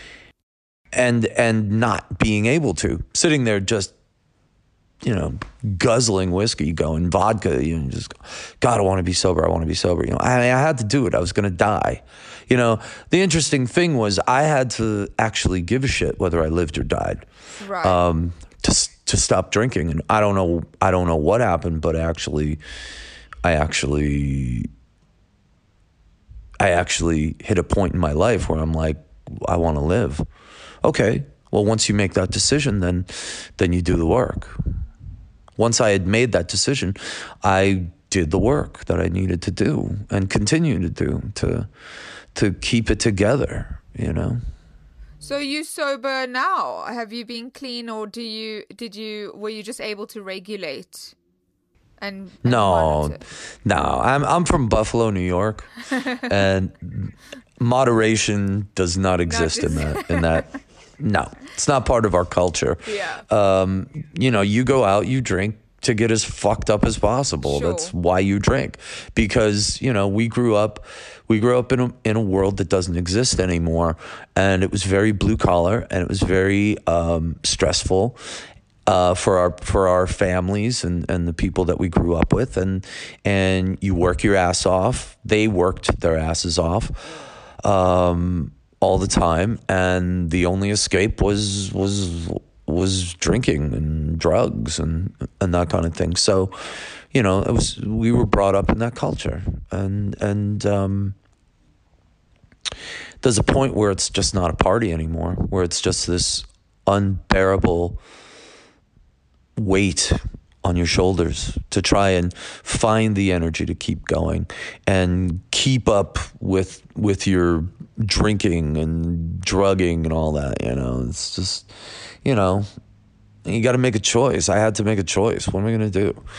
[SPEAKER 11] and not being able to, sitting there just, guzzling whiskey, going vodka, just, God, I want to be sober. I want to be sober. I had to do it. I was going to die. The interesting thing was I had to actually give a shit whether I lived or died.
[SPEAKER 10] Right.
[SPEAKER 11] To stop drinking. And I don't know what happened, but I actually hit a point in my life where I'm like, I want to live. Okay. Well, once you make that decision, then you do the work. Once I had made that decision, I did the work that I needed to do and continue to do to keep it together,
[SPEAKER 10] So you sober now? Have you been clean, or were you just able to regulate? And
[SPEAKER 11] no, I'm from Buffalo, New York, and moderation does not exist in that. No, it's not part of our culture.
[SPEAKER 10] Yeah.
[SPEAKER 11] You go out, you drink to get as fucked up as possible.
[SPEAKER 10] Sure.
[SPEAKER 11] That's why you drink, because we grew up in a world that doesn't exist anymore, and it was very blue collar, and it was very stressful for our families and the people that we grew up with, and you work your ass off. They worked their asses off all the time, and the only escape was drinking and drugs and that kind of thing. So, we were brought up in that culture, and there's a point where it's just not a party anymore, where it's just this unbearable weight on your shoulders to try and find the energy to keep going and keep up with your drinking and drugging and all that. It's just, you got to make a choice. I had to make a choice. What am I going to do?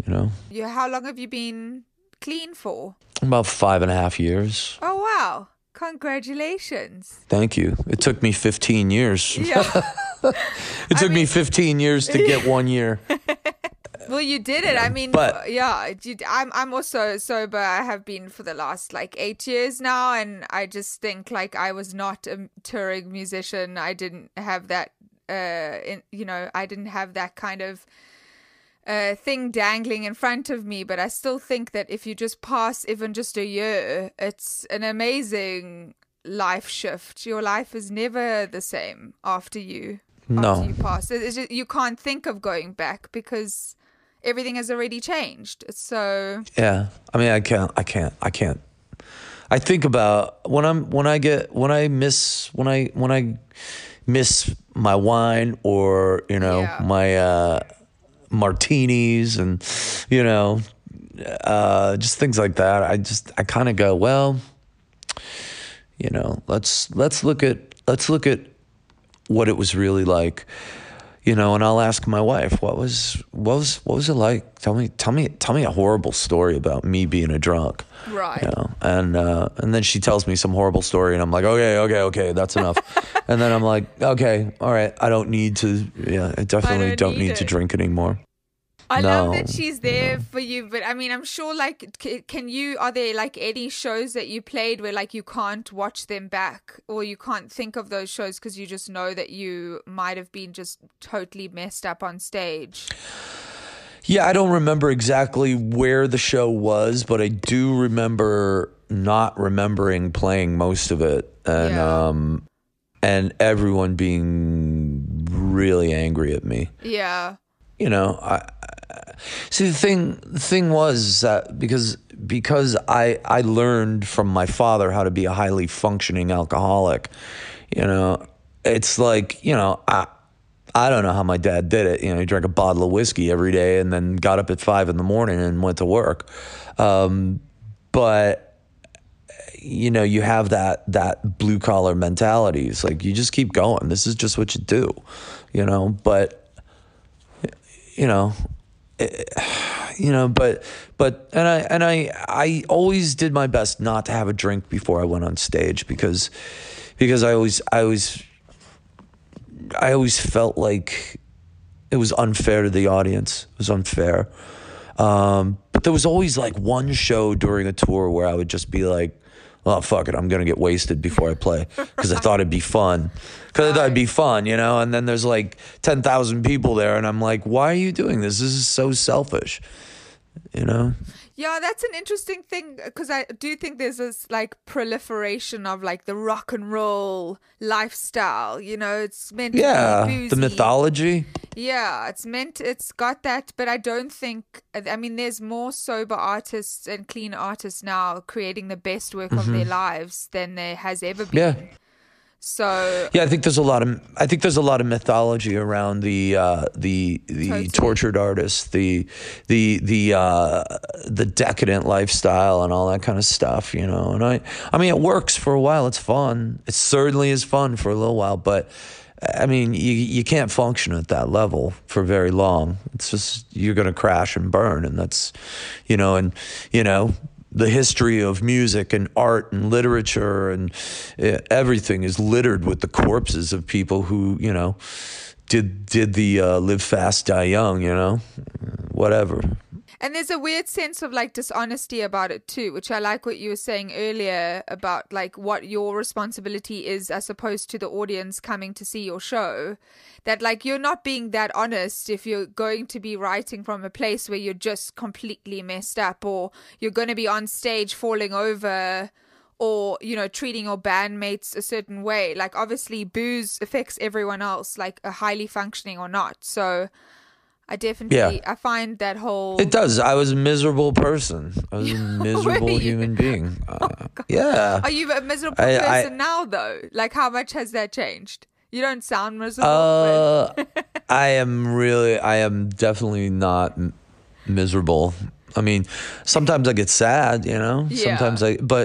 [SPEAKER 10] How long have you been clean for?
[SPEAKER 11] About 5.5 years.
[SPEAKER 10] Oh, wow. Congratulations.
[SPEAKER 11] Thank you. It took me 15 years.
[SPEAKER 10] Yeah.
[SPEAKER 11] It took me 15 years to get 1 year.
[SPEAKER 10] Well, you did it. I mean,
[SPEAKER 11] But-
[SPEAKER 10] yeah, I'm also sober. I have been for the last like 8 years now. And I just think like I was not a touring musician. I didn't have that, I didn't have that kind of thing dangling in front of me. But I still think that if you just pass even just a year, it's an amazing life shift. Your life is never the same after you pass. It's just, you can't think of going back because everything has already changed. So
[SPEAKER 11] Yeah. I mean, I can't. I think about when I miss my wine or, my martinis and, just things like that. I kind of go, well, let's look at what it was really like, and I'll ask my wife, what was it like? Tell me a horrible story about me being a drunk.
[SPEAKER 10] Right.
[SPEAKER 11] And then she tells me some horrible story and I'm like, okay, that's enough. And then I'm like, okay, all right, I don't need to, I definitely don't need to drink anymore.
[SPEAKER 10] I love that she's there for you, but I mean, I'm sure like, are there like any shows that you played where like you can't watch them back or you can't think of those shows because you just know that you might have been just totally messed up on stage?
[SPEAKER 11] Yeah, I don't remember exactly where the show was, but I do remember not remembering playing most of it and everyone being really angry at me.
[SPEAKER 10] Yeah.
[SPEAKER 11] See, the thing was that because I learned from my father how to be a highly functioning alcoholic, it's like, I don't know how my dad did it. He drank a bottle of whiskey every day and then got up at 5 a.m. and went to work. But you have that blue collar mentality. It's like, you just keep going. This is just what you do, but I always did my best not to have a drink before I went on stage because I always felt like it was unfair to the audience. It was unfair. But there was always like one show during a tour where I would just be like, oh, fuck it, I'm going to get wasted before I play because I thought it'd be fun. And then there's like 10,000 people there and I'm like, why are you doing this? This is so selfish,
[SPEAKER 10] Yeah, that's an interesting thing because I do think there's this like proliferation of like the rock and roll lifestyle, it's meant to be boozy.
[SPEAKER 11] The mythology.
[SPEAKER 10] Yeah, it's got that, but I don't think, there's more sober artists and clean artists now creating the best work of their lives than there has ever been.
[SPEAKER 11] Yeah.
[SPEAKER 10] So
[SPEAKER 11] yeah, I think there's a lot of mythology around the totally. Tortured artist, the decadent lifestyle and all that kind of stuff, And it works for a while. It's fun. It certainly is fun for a little while, but you can't function at that level for very long. It's just you're going to crash and burn, and that's, the history of music and art and literature and everything is littered with the corpses of people who, did the live fast, die young, whatever.
[SPEAKER 10] And there's a weird sense of like dishonesty about it too, which I like what you were saying earlier about like what your responsibility is as opposed to the audience coming to see your show. That like you're not being that honest if you're going to be writing from a place where you're just completely messed up or you're going to be on stage falling over or, treating your bandmates a certain way. Like obviously booze affects everyone else, like a highly functioning or not. So I definitely, I find that whole...
[SPEAKER 11] It does. I was a miserable person. I was a miserable human being. Yeah.
[SPEAKER 10] Are you a miserable person now, though? Like, how much has that changed? You don't sound miserable.
[SPEAKER 11] I am definitely not miserable. Sometimes I get sad, Sometimes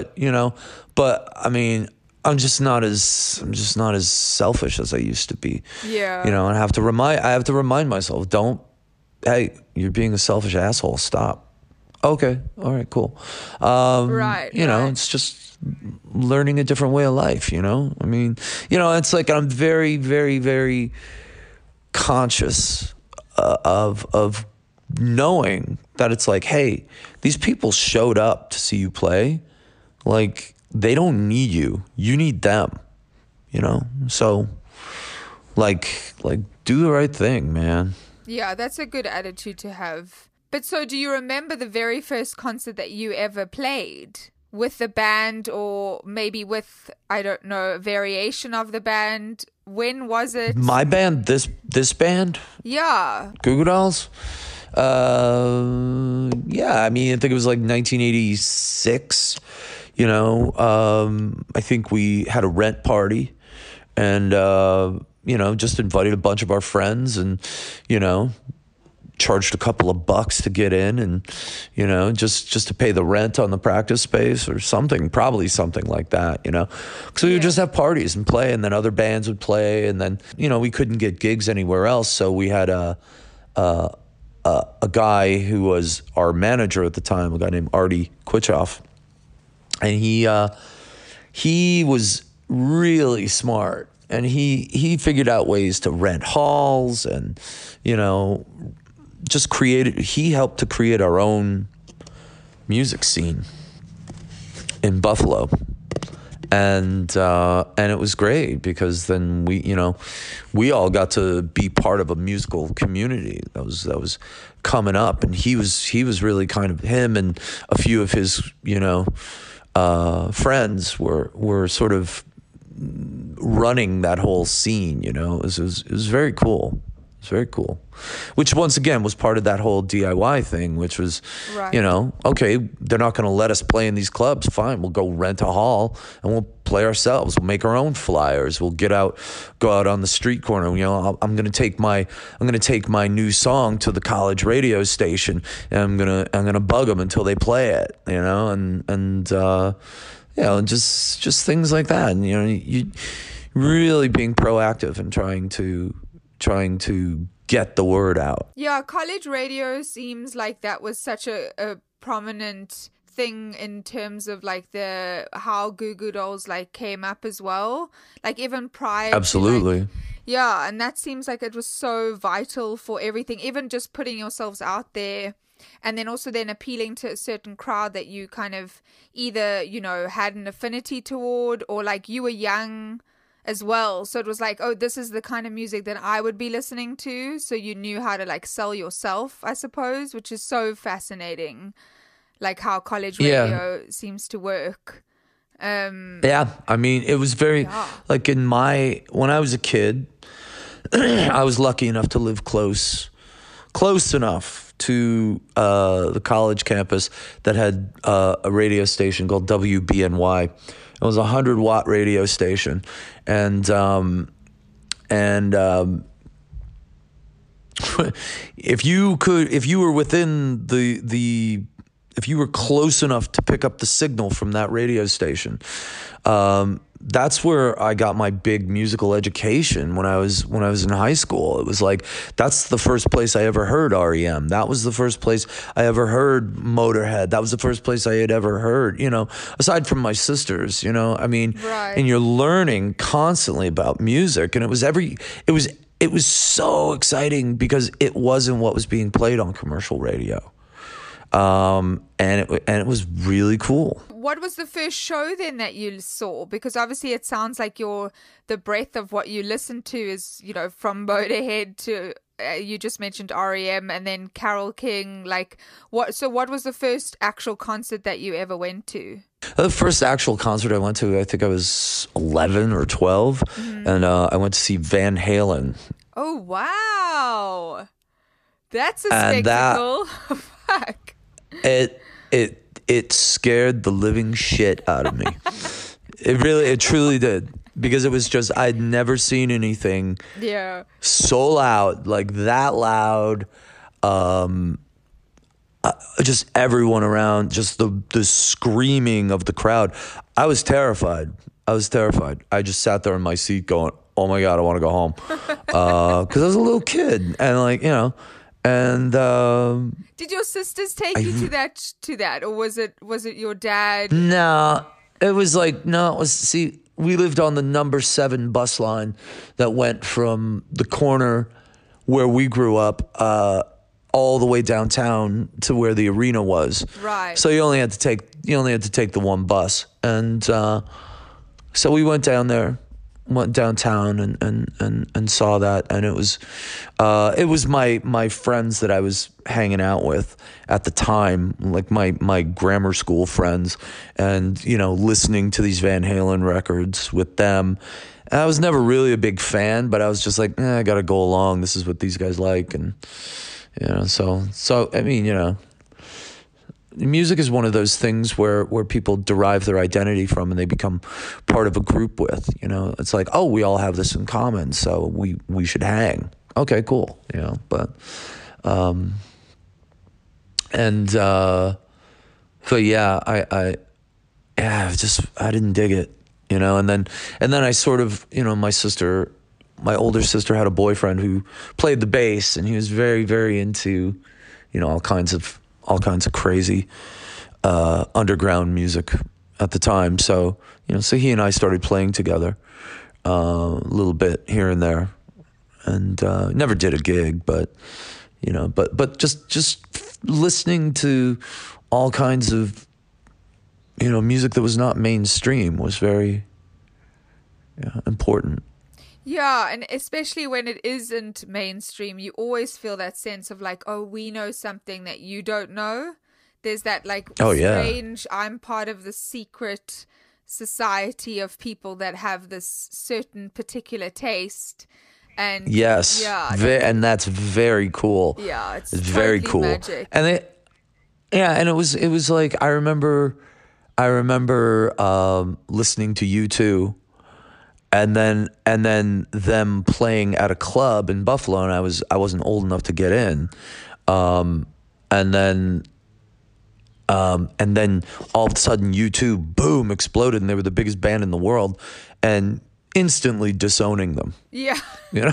[SPEAKER 11] I'm just not as selfish as I used to be.
[SPEAKER 10] Yeah.
[SPEAKER 11] And I have to remind myself, hey, you're being a selfish asshole. Stop. Okay. All right, cool.
[SPEAKER 10] Right,
[SPEAKER 11] You know,
[SPEAKER 10] right.
[SPEAKER 11] it's just learning a different way of life, you know? I mean, you know, it's like I'm very, very, very conscious of knowing that it's like, hey, these people showed up to see you play. Like, they don't need you. You need them, you know? So, like do the right thing, man.
[SPEAKER 10] Yeah, that's a good attitude to have. But so do you remember the very first concert that you ever played with the band, or maybe with, I don't know, a variation of the band? When was it?
[SPEAKER 11] My band, this band,
[SPEAKER 10] Yeah.
[SPEAKER 11] Goo Goo Dolls. Yeah, I mean, I think it was like 1986. You know, I think we had a rent party, and you know, just invited a bunch of our friends, and you know, charged a couple of bucks to get in, and you know, just to pay the rent on the practice space or something, probably something like that, you know. So we would just have parties and play, and then other bands would play, and then you know, we couldn't get gigs anywhere else, so we had a guy who was our manager at the time, a guy named Artie Quitchoff, and he was really smart, and he figured out ways to rent halls, and you know, just created. He helped to create our own music scene in Buffalo, and it was great because then we all got to be part of a musical community that was coming up, and he was really kind of, him and a few of his friends were sort of running that whole scene. You know, it was very cool. It's very cool, which once again was part of that whole DIY thing, which was, you know, okay, they're not going to let us play in these clubs. Fine, we'll go rent a hall and we'll play ourselves. We'll make our own flyers. We'll go out on the street corner. You know, I'm going to take my new song to the college radio station, and I'm gonna bug them until they play it. You know, and you know, just things like that. And you know, you really being proactive and trying to get the word out.
[SPEAKER 10] Yeah, college radio seems like that was such a prominent thing in terms of like how Goo Goo Dolls like came up as well. Like even prior
[SPEAKER 11] Absolutely.
[SPEAKER 10] to, like, yeah, and that seems like it was so vital for everything, even just putting yourselves out there. And then also then appealing to a certain crowd that you kind of either, you know, had an affinity toward, or like you were young as well. So it was like, oh, this is the kind of music that I would be listening to. So you knew how to like sell yourself, I suppose, which is so fascinating. Like how college radio seems to work.
[SPEAKER 11] Yeah, I mean, it was very, like when I was a kid, I was lucky enough to live close enough to the college campus that had a radio station called WBNY. It was a 100-watt radio station, and if you were within if you were close enough to pick up the signal from that radio station, that's where I got my big musical education when I was in high school. It was like, that's the first place I ever heard REM. That was the first place I ever heard Motorhead. That was the first place I had ever heard, you know, aside from my sisters, you know, I mean, and you're learning constantly about music, and it was so exciting because it wasn't what was being played on commercial radio. And it was really cool.
[SPEAKER 10] What was the first show then that you saw? Because obviously it sounds like the breadth of what you listen to is, you know, from Motorhead to you just mentioned REM and then Carole King. Like what was the first actual concert that you ever went to?
[SPEAKER 11] The first actual concert I went to, I think I was 11 or 12, and I went to see Van Halen.
[SPEAKER 10] Oh wow, that's a spectacle! Fuck.
[SPEAKER 11] It scared the living shit out of me. It truly did, because it was just, I'd never seen anything so loud, like that loud. Just everyone around, just the screaming of the crowd. I was terrified. I just sat there in my seat going, oh my God, I want to go home. 'Cause I was a little kid, and like, you know, And
[SPEAKER 10] Did your sisters take you to that, or was it your dad?
[SPEAKER 11] no, it was like, no, it was, see, we lived on the number 7 bus line that went from the corner where we grew up all the way downtown to where the arena was.
[SPEAKER 10] Right.
[SPEAKER 11] So you only had to take the one bus. And so we went downtown and saw that, and it was my friends that I was hanging out with at the time, like my grammar school friends, and listening to these Van Halen records with them. And I was never really a big fan, but I was just like, I gotta go along. This is what these guys like, and so I mean, music is one of those things where people derive their identity from, and they become part of a group with. It's like, oh, we all have this in common, so we should hang. Okay, cool. But but yeah, I didn't dig it. And then I sort of, my older sister had a boyfriend who played the bass, and he was very, very into, all kinds of crazy underground music at the time. So, so he and I started playing together a little bit here and there, and never did a gig, but just listening to all kinds of music that was not mainstream was very important.
[SPEAKER 10] Yeah, and especially when it isn't mainstream, you always feel that sense of like, oh, we know something that you don't know. There's that like strange, I'm part of the secret society of people that have this certain particular taste. And
[SPEAKER 11] yes, and that's very cool.
[SPEAKER 10] Yeah, it's
[SPEAKER 11] very
[SPEAKER 10] totally
[SPEAKER 11] cool.
[SPEAKER 10] Magic.
[SPEAKER 11] And it was like, I remember listening to U2, and then them playing at a club in Buffalo, and I wasn't old enough to get in, and then all of a sudden U2 boom exploded, and they were the biggest band in the world, and instantly disowning them.
[SPEAKER 10] Yeah.
[SPEAKER 11] When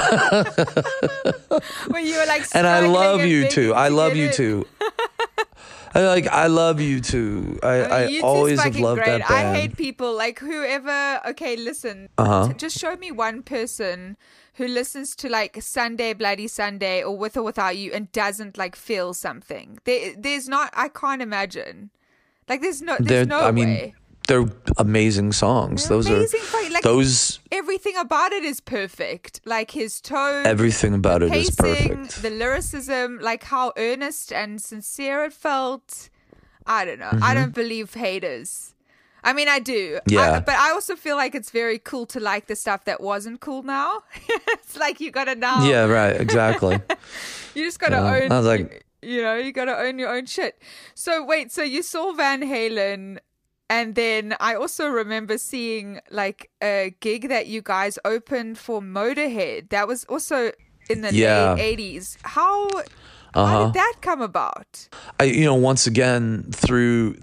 [SPEAKER 10] you were like,
[SPEAKER 11] and I love U2. I love U2. I love U2. I always have loved that band.
[SPEAKER 10] I hate people like whoever. Okay, listen. Just show me one person who listens to like Sunday Bloody Sunday or With or Without You and doesn't like feel something. There's not. I can't imagine. Like there's no way.
[SPEAKER 11] They're amazing songs. Those
[SPEAKER 10] everything about it is perfect. Like his tone,
[SPEAKER 11] everything about it is perfect.
[SPEAKER 10] The lyricism, like how earnest and sincere it felt. I don't know.
[SPEAKER 11] Mm-hmm.
[SPEAKER 10] I don't believe haters. I mean, I do.
[SPEAKER 11] Yeah.
[SPEAKER 10] But I also feel like it's very cool to like the stuff that wasn't cool now. It's like you gotta now.
[SPEAKER 11] Yeah, right. Exactly.
[SPEAKER 10] You just gotta own.
[SPEAKER 11] I was like,
[SPEAKER 10] you gotta own your own shit. So wait, so you saw Van Halen. And then I also remember seeing like a gig that you guys opened for Motorhead. That was also in the late 80s. How did that come about?
[SPEAKER 11] Once again through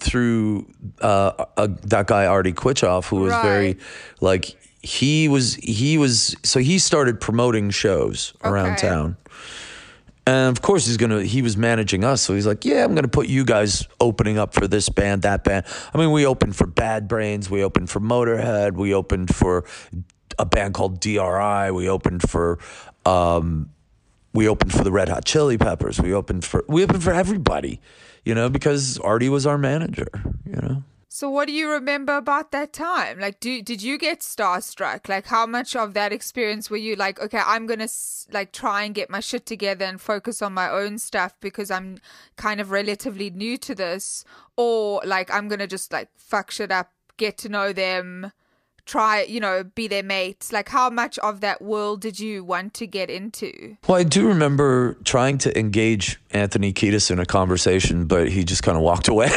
[SPEAKER 11] that guy Artie Quitchoff, who was very like he started promoting shows around town. And of course he was managing us. So he's like, yeah, I'm going to put you guys opening up for this band, that band. I mean, we opened for Bad Brains. We opened for Motorhead. We opened for a band called DRI. We opened for the Red Hot Chili Peppers. We opened for everybody, because Artie was our manager,
[SPEAKER 10] So what do you remember about that time? Like, did you get starstruck? Like, how much of that experience were you like, okay, I'm going to like try and get my shit together and focus on my own stuff because I'm kind of relatively new to this, or like I'm going to just like fuck shit up, get to know them, try, be their mates? Like, how much of that world did you want to get into?
[SPEAKER 11] Well, I do remember trying to engage Anthony Kiedis in a conversation, but he just kind of walked away.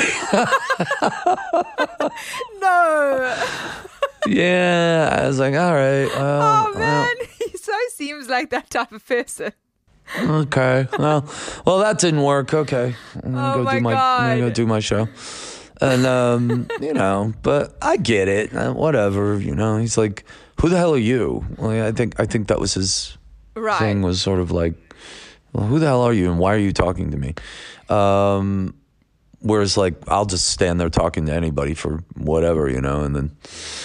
[SPEAKER 10] No.
[SPEAKER 11] Yeah, I was like, all right.
[SPEAKER 10] Oh, man. He so seems like that type of person.
[SPEAKER 11] Okay. Well, that didn't work. Okay. I'm
[SPEAKER 10] God.
[SPEAKER 11] gonna go do my show. And, but I get it. Whatever, he's like, who the hell are you? Well, I think that was his thing, was sort of like, well, who the hell are you and why are you talking to me? Whereas like I'll just stand there talking to anybody for whatever, you know, and then,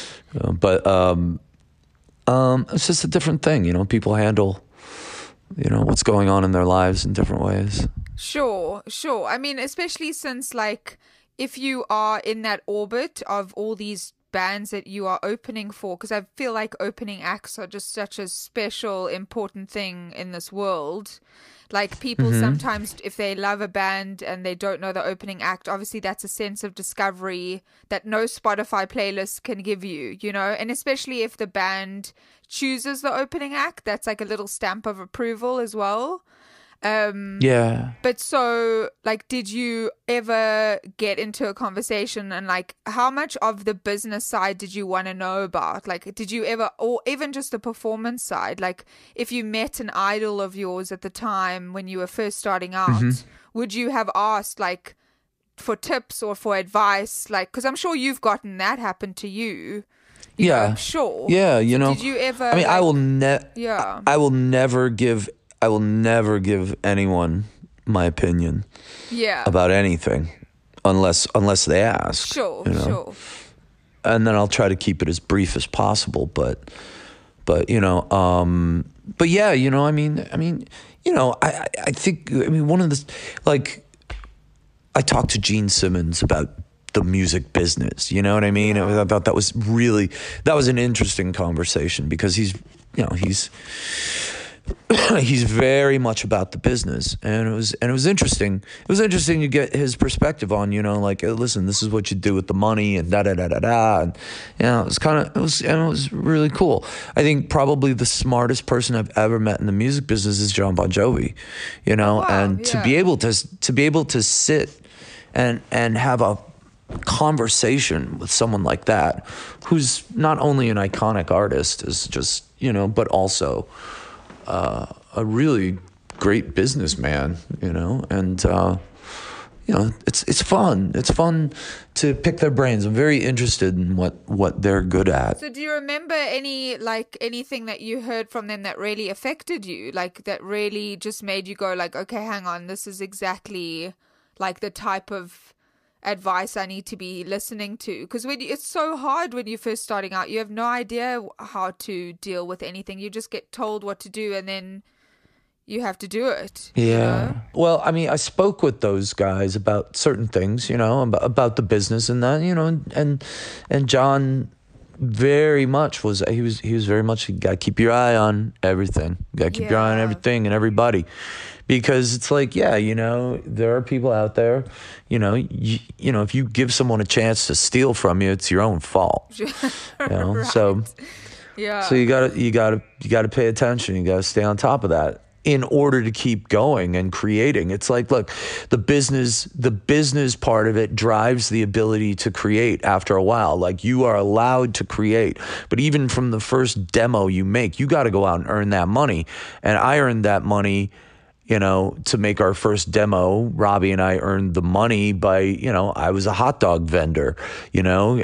[SPEAKER 11] it's just a different thing, you know. People handle, you know, what's going on in their lives in different ways.
[SPEAKER 10] Sure. I mean, especially since, like, if you are in that orbit of all these bands that you are opening for, because I feel like opening acts are just such a special, important thing in this world. Like, people sometimes, if they love a band and they don't know the opening act, obviously that's a sense of discovery that no Spotify playlist can give you, you know? And especially if the band chooses the opening act, that's like a little stamp of approval as well.
[SPEAKER 11] Yeah.
[SPEAKER 10] But so, like, did you ever get into a conversation and, like, how much of the business side did you want to know about? Like, did you ever, or even just the performance side, like, if you met an idol of yours at the time when you were first starting out, would you have asked, like, for tips or for advice? Like, because I'm sure you've gotten that happen to you. You know, I'm sure.
[SPEAKER 11] Yeah, you know.
[SPEAKER 10] Did you ever?
[SPEAKER 11] I mean,
[SPEAKER 10] like,
[SPEAKER 11] I will never give anyone my opinion about anything unless they ask.
[SPEAKER 10] Sure,
[SPEAKER 11] you know?
[SPEAKER 10] sure.
[SPEAKER 11] And then I'll try to keep it as brief as possible, but you know, but yeah, you know, I mean, you know, I think, I mean, one of the, like, I talked to Gene Simmons about the music business, you know what I mean? I thought that was an interesting conversation because he's very much about the business, and it was interesting. It was interesting to get his perspective on, you know, like, listen, this is what you do with the money, and and you know, it was really cool. I think probably the smartest person I've ever met in the music business is Jon Bon Jovi, you know, to be able to sit and have a conversation with someone like that, who's not only an iconic artist, is just, you know, but also a really great businessman, you know, and you know, it's fun. It's fun to pick their brains. I'm very interested in what they're good at.
[SPEAKER 10] So do you remember anything that you heard from them that really affected you, like that really just made you go like, okay, hang on, this is exactly like the type of advice I need to be listening to? Because it's so hard when you're first starting out. You have no idea how to deal with anything. You just get told what to do and then you have to do it.
[SPEAKER 11] Yeah.
[SPEAKER 10] You know?
[SPEAKER 11] Well, I mean, I spoke with those guys about certain things, you know, about the business and that, you know, and John very much was very much, you got to keep your eye on everything. You got to keep your eye on everything and everybody. Because it's like, yeah, you know, there are people out there, you know, you know, if you give someone a chance to steal from you, it's your own fault. You know,
[SPEAKER 10] right.
[SPEAKER 11] So you gotta pay attention. You gotta stay on top of that in order to keep going and creating. It's like, look, the business part of it drives the ability to create after a while. Like, you are allowed to create, but even from the first demo you make, you got to go out and earn that money. And I earned that money, you know, to make our first demo. Robbie and I earned the money by, you know, I was a hot dog vendor, you know,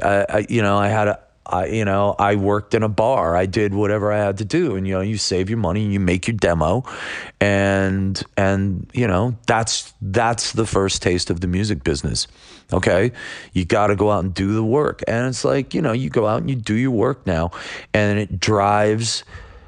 [SPEAKER 11] I worked in a bar. I did whatever I had to do. And, you know, you save your money and you make your demo. And you know, that's the first taste of the music business. Okay. You got to go out and do the work. And it's like, you know, you go out and you do your work now, and it drives,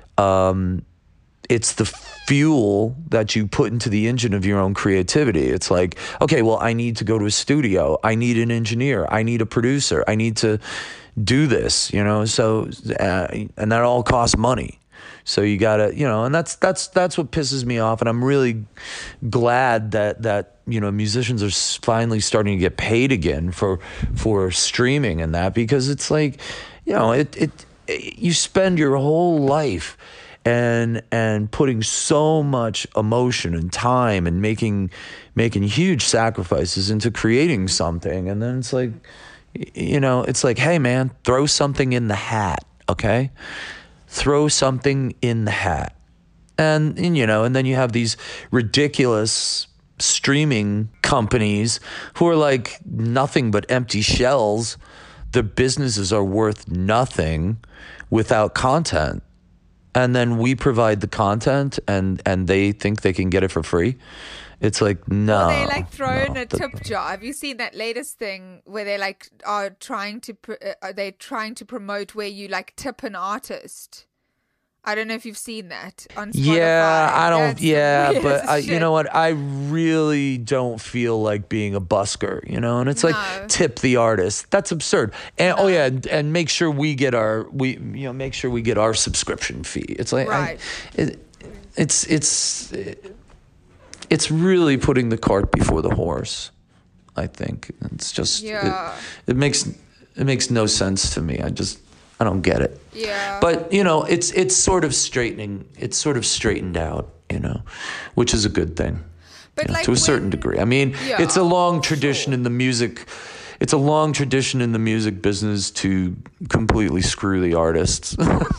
[SPEAKER 11] it's the fuel that you put into the engine of your own creativity. It's like, okay, well, I need to go to a studio. I need an engineer. I need a producer. I need to do this, you know? So, and that all costs money. So you gotta, you know, and that's what pisses me off. And I'm really glad that, you know, musicians are finally starting to get paid again for streaming and that, because it's like, you know, you spend your whole life and putting so much emotion and time and making huge sacrifices into creating something. And then it's like, you know, it's like, hey man, throw something in the hat. Okay. Throw something in the hat. And you know, and then you have these ridiculous streaming companies who are like nothing but empty shells. Their businesses are worth nothing without content. and then we provide the content, and they think they can get it for free. It's like, no.
[SPEAKER 10] Or they like throw in a
[SPEAKER 11] that-
[SPEAKER 10] tip jar. Have you seen that latest thing where they like are trying to promote where you like tip an artist? I don't know if you've seen that on Spotify.
[SPEAKER 11] Yeah, I don't.
[SPEAKER 10] That's the
[SPEAKER 11] Yeah,
[SPEAKER 10] weirdest
[SPEAKER 11] but you
[SPEAKER 10] shit.
[SPEAKER 11] know what? I really don't feel like being a busker. You know, and it's like
[SPEAKER 10] No.
[SPEAKER 11] tip the artist. That's absurd. And oh yeah, and make sure we get our make sure we get our subscription fee. It's like
[SPEAKER 10] Right.
[SPEAKER 11] it's really putting the cart before the horse. I think it's just
[SPEAKER 10] Yeah.
[SPEAKER 11] it makes no sense to me. I don't get it.
[SPEAKER 10] Yeah.
[SPEAKER 11] But it's sort of straightened out, which is a good thing.
[SPEAKER 10] But like
[SPEAKER 11] to a certain degree. I mean,
[SPEAKER 10] Yeah,
[SPEAKER 11] it's a long tradition in the music. It's a long tradition in the music business to completely screw the artists.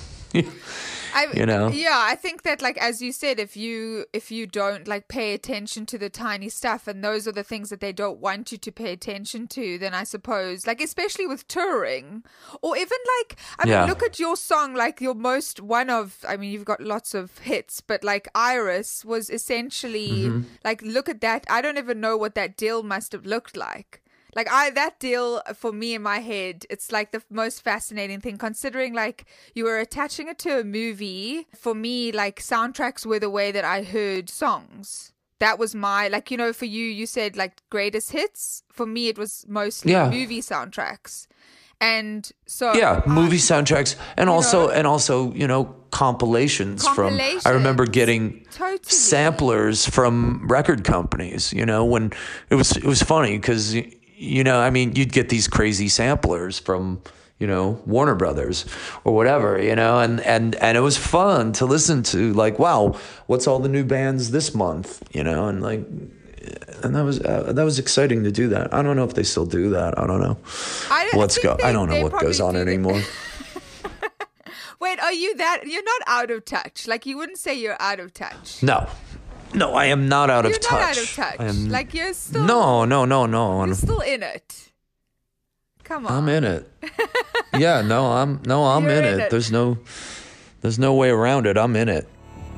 [SPEAKER 10] Yeah, I think that like as you said, if you don't like pay attention to the tiny stuff, and those are the things that they don't want you to pay attention to, then I suppose like especially with touring, or even like I mean look at your song, like you've got lots of hits, but like Iris was essentially like, look at that. I don't even know what that deal must have looked like. Like that deal for me in my head, it's like the most fascinating thing, considering like you were attaching it to a movie. For me, like soundtracks were the way that I heard songs. That was my, like, for you said like greatest hits. For me, it was mostly movie soundtracks. And so
[SPEAKER 11] movie soundtracks, and also compilations from. I remember getting samplers from record companies. When it was funny because you'd get these crazy samplers from Warner Brothers or whatever, and it was fun to listen to. Like, wow, what's all the new bands this month? And like. And that was exciting to do that. I don't know if they still do that. I don't know I don't know what goes on anymore.
[SPEAKER 10] Wait, you're not out of touch? Like you wouldn't say you're out of touch?
[SPEAKER 11] No, I am not out of touch.
[SPEAKER 10] You're not out of touch. Like you're still.
[SPEAKER 11] No.
[SPEAKER 10] You're still in it. Come on.
[SPEAKER 11] I'm in it. Yeah, I'm in it. There's no way around it. I'm in it.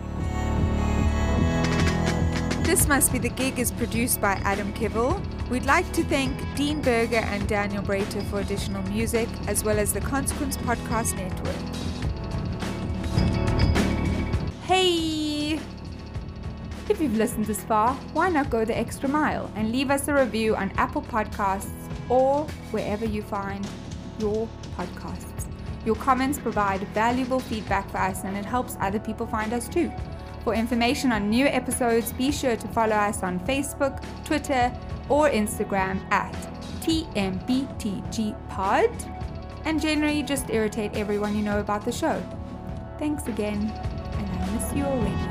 [SPEAKER 10] This Must Be the Gig is produced by Adam Kivel. We'd like to thank Dean Berger and Daniel Brater for additional music, as well as the Consequence Podcast Network. Hey! If you've listened this far, why not go the extra mile and leave us a review on Apple Podcasts or wherever you find your podcasts. Your comments provide valuable feedback for us, and it helps other people find us too. For information on new episodes, be sure to follow us on Facebook, Twitter, or Instagram at TMBTGPod, and generally just irritate everyone you know about the show. Thanks again, and I miss you already.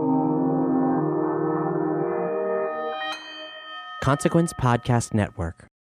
[SPEAKER 2] Consequence Podcast Network.